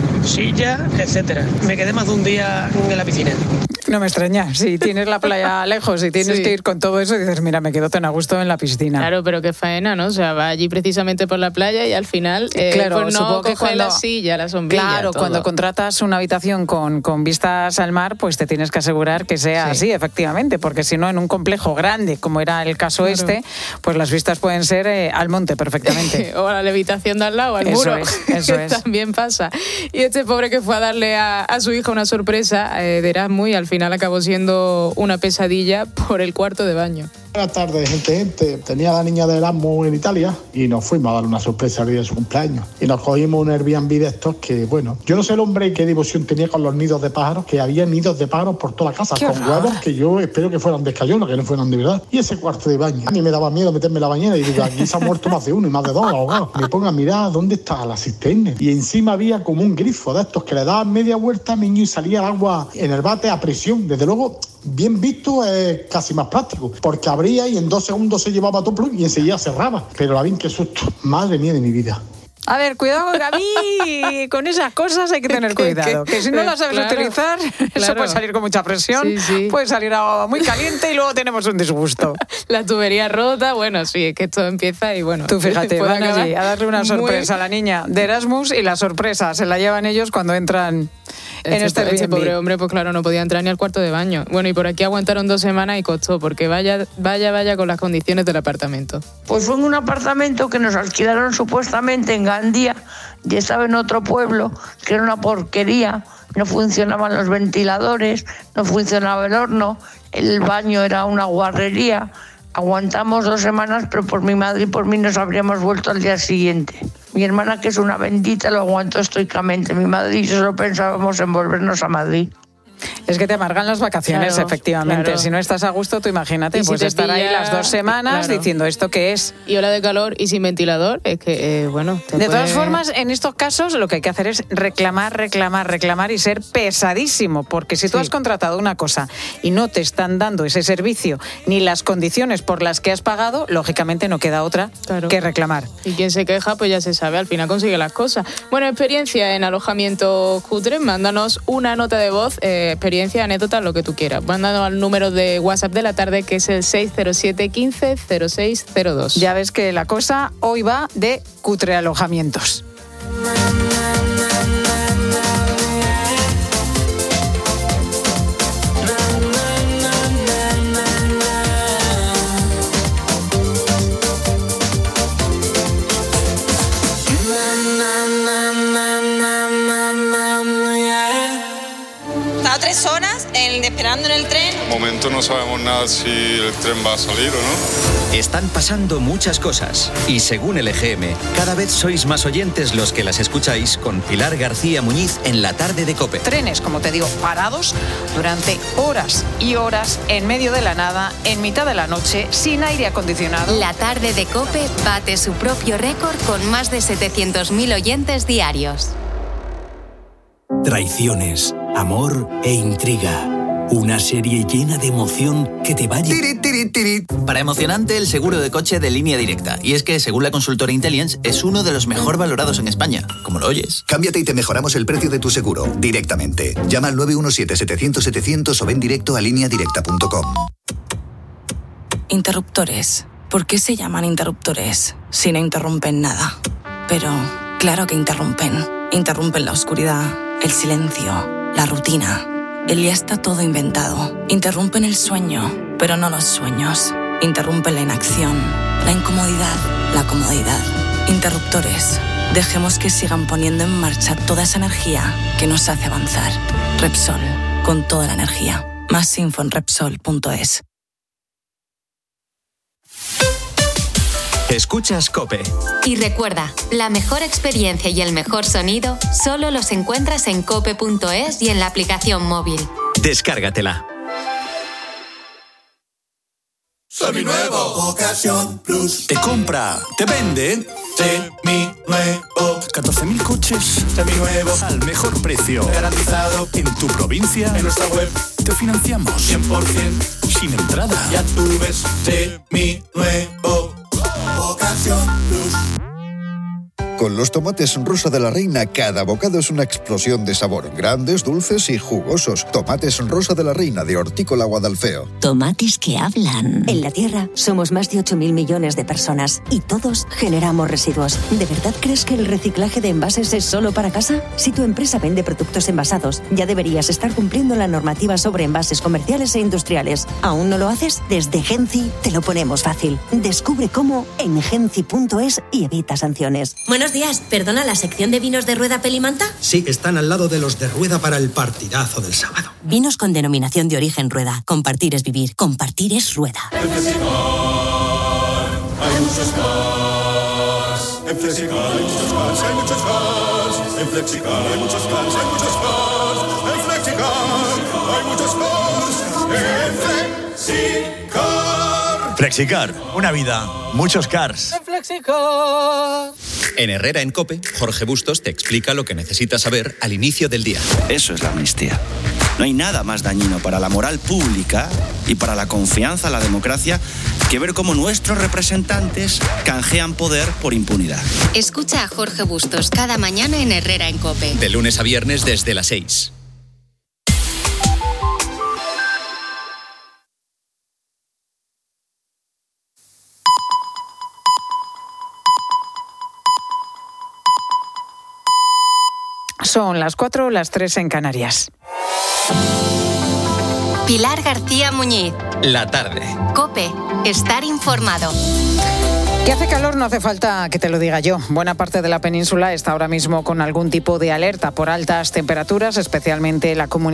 silla, etcétera. Me quedé más de un día en la piscina. No me extraña, si tienes la playa lejos y tienes sí. que ir con todo eso, dices, mira, me quedo tan a gusto en la piscina. Claro, pero qué faena, ¿no? O sea, va allí precisamente por la playa y al final eh, claro, pues no coge cuando, la silla, la sombrilla. Claro, todo. Cuando contratas una habitación con, con vistas al mar, pues te tienes que asegurar que sea sí. así, efectivamente, porque si no, en un complejo grande, como era el caso claro. este, pues las vistas pueden ser eh, al monte perfectamente. O a la levitación de al lado, al eso muro. Es, eso es. También pasa. Y este pobre que fue a darle a, a su hija una sorpresa eh, de Erasmus y al final acabó siendo una pesadilla por el cuarto de baño. Buenas tardes, gente, gente. Tenía a la niña de Erasmus en Italia y nos fuimos a dar una sorpresa el día de su cumpleaños. Y nos cogimos un Airbnb de estos que, bueno, yo no sé el hombre qué devoción tenía con los nidos de pájaros, que había nidos de pájaros por toda la casa, qué con horror. Huevos que yo espero que fueran de escayola, que no fueran de verdad. Y ese cuarto de baño, a mí me daba miedo meterme en la bañera y digo, aquí se ha muerto más de uno y más de dos ahogados. Me pongo a mirar dónde está la cisterna. Y encima había como un grifo de estos que le daban media vuelta al niño y salía el agua en el bate a presión. Desde luego, bien visto es casi más práctico, porque abría y en dos segundos se llevaba todo y enseguida cerraba. Pero la bien que susto, madre mía de mi vida. A ver, cuidado con a mí, con esas cosas hay que tener cuidado, que si no las sabes claro, utilizar, claro. eso puede salir con mucha presión, sí, sí. puede salir agua muy caliente y luego tenemos un disgusto. La tubería rota, bueno, sí, es que esto empieza y bueno. Tú fíjate, van allí a darle una sorpresa muy... a la niña de Erasmus y la sorpresa se la llevan ellos cuando entran en este, este Este pobre hombre, pues claro, no podía entrar ni al cuarto de baño. Bueno, y por aquí aguantaron dos semanas y costó, porque vaya, vaya, vaya con las condiciones del apartamento. Pues fue en un apartamento que nos alquilaron supuestamente en Gandía y estaba en otro pueblo, que era una porquería, no funcionaban los ventiladores, no funcionaba el horno, el baño era una guarrería. Aguantamos dos semanas, pero por mi madre y por mí nos habríamos vuelto al día siguiente. Mi hermana, que es una bendita, lo aguantó estoicamente. Mi madre y yo solo pensábamos en volvernos a Madrid. Es que te amargan las vacaciones, claro, efectivamente. Claro. Si no estás a gusto, tú imagínate, pues si estar pilla, ahí las dos semanas claro. diciendo esto que es. Y ola de calor y sin ventilador, es que, eh, bueno... De puede... todas formas, en estos casos lo que hay que hacer es reclamar, reclamar, reclamar y ser pesadísimo, porque si tú sí. has contratado una cosa y no te están dando ese servicio ni las condiciones por las que has pagado, lógicamente no queda otra claro. que reclamar. Y quien se queja, pues ya se sabe, al final consigue las cosas. Bueno, experiencia en alojamiento cutre, mándanos una nota de voz, eh, experiencia, anécdota, lo que tú quieras. Mándanos al número de WhatsApp de la tarde, que es el seis cero siete, quince, cero seis cero dos. Ya ves que la cosa hoy va de cutre alojamientos. Tres horas el, esperando en el tren. De momento no sabemos nada si el tren va a salir o no. Están pasando muchas cosas y según el E G M, cada vez sois más oyentes los que las escucháis con Pilar García Muñiz en La Tarde de COPE. Trenes, como te digo, parados durante horas y horas en medio de la nada, en mitad de la noche, sin aire acondicionado. La Tarde de COPE bate su propio récord con más de setecientos mil oyentes diarios. Traiciones, amor e intriga. Una serie llena de emoción que te va a... Tiri, tiri, tiri. Para emocionante, el seguro de coche de Línea Directa. Y es que, según la consultora Intelligence, es uno de los mejor valorados en España. Como lo oyes. Cámbiate y te mejoramos el precio de tu seguro directamente. Llama al nueve uno siete, setecientos, setecientos o ven directo a línea directa punto com. Interruptores. ¿Por qué se llaman interruptores si no interrumpen nada? Pero claro que interrumpen. Interrumpen la oscuridad, el silencio, la rutina. El ya está todo inventado. Interrumpen el sueño, pero no los sueños. Interrumpen la inacción, la incomodidad, la comodidad. Interruptores. Dejemos que sigan poniendo en marcha toda esa energía que nos hace avanzar. Repsol, con toda la energía. Más info en Repsol punto es. Escuchas COPE. Y recuerda, la mejor experiencia y el mejor sonido solo los encuentras en cope punto es y en la aplicación móvil. Descárgatela. Seminuevo. Ocasión Plus. Te compra, te vende. Seminuevo. catorce mil coches. Seminuevos. Al mejor precio. Garantizado. En tu provincia. En nuestra web. Te financiamos. cien por ciento. Sin entrada. Ya tú ves. Seminuevo. Ocasión Plus. Con los tomates Rosa de la Reina, cada bocado es una explosión de sabor. Grandes, dulces y jugosos. Tomates Rosa de la Reina de Hortícola Guadalfeo. Tomates que hablan. En la Tierra somos más de ocho mil millones de personas y todos generamos residuos. ¿De verdad crees que el reciclaje de envases es solo para casa? Si tu empresa vende productos envasados, ya deberías estar cumpliendo la normativa sobre envases comerciales e industriales. ¿Aún no lo haces? Desde Genci te lo ponemos fácil. Descubre cómo en genci punto es y evita sanciones. Buenos días, perdona, ¿la sección de vinos de Rueda Pelimanta? Sí, están al lado de los de Rueda para el partidazo del sábado. Vinos con denominación de origen Rueda. Compartir es vivir. Compartir es Rueda. En Flexicar hay muchos cars. En Flexicar hay muchos cars, hay muchos cars. En Flexicar hay muchos cars, hay muchos cars. En Flexicar hay muchos cars. En Flexicar. Flexicar, una vida, muchos cars. En Flexicar. En Herrera en COPE, Jorge Bustos te explica lo que necesitas saber al inicio del día. Eso es la amnistía. No hay nada más dañino para la moral pública y para la confianza en la democracia que ver cómo nuestros representantes canjean poder por impunidad. Escucha a Jorge Bustos cada mañana en Herrera en COPE. De lunes a viernes desde las seis. Son las cuatro, las tres en Canarias. Pilar García Muñiz. La tarde. COPE. Estar informado. Que hace calor no hace falta que te lo diga yo. Buena parte de la península está ahora mismo con algún tipo de alerta por altas temperaturas, especialmente la comunidad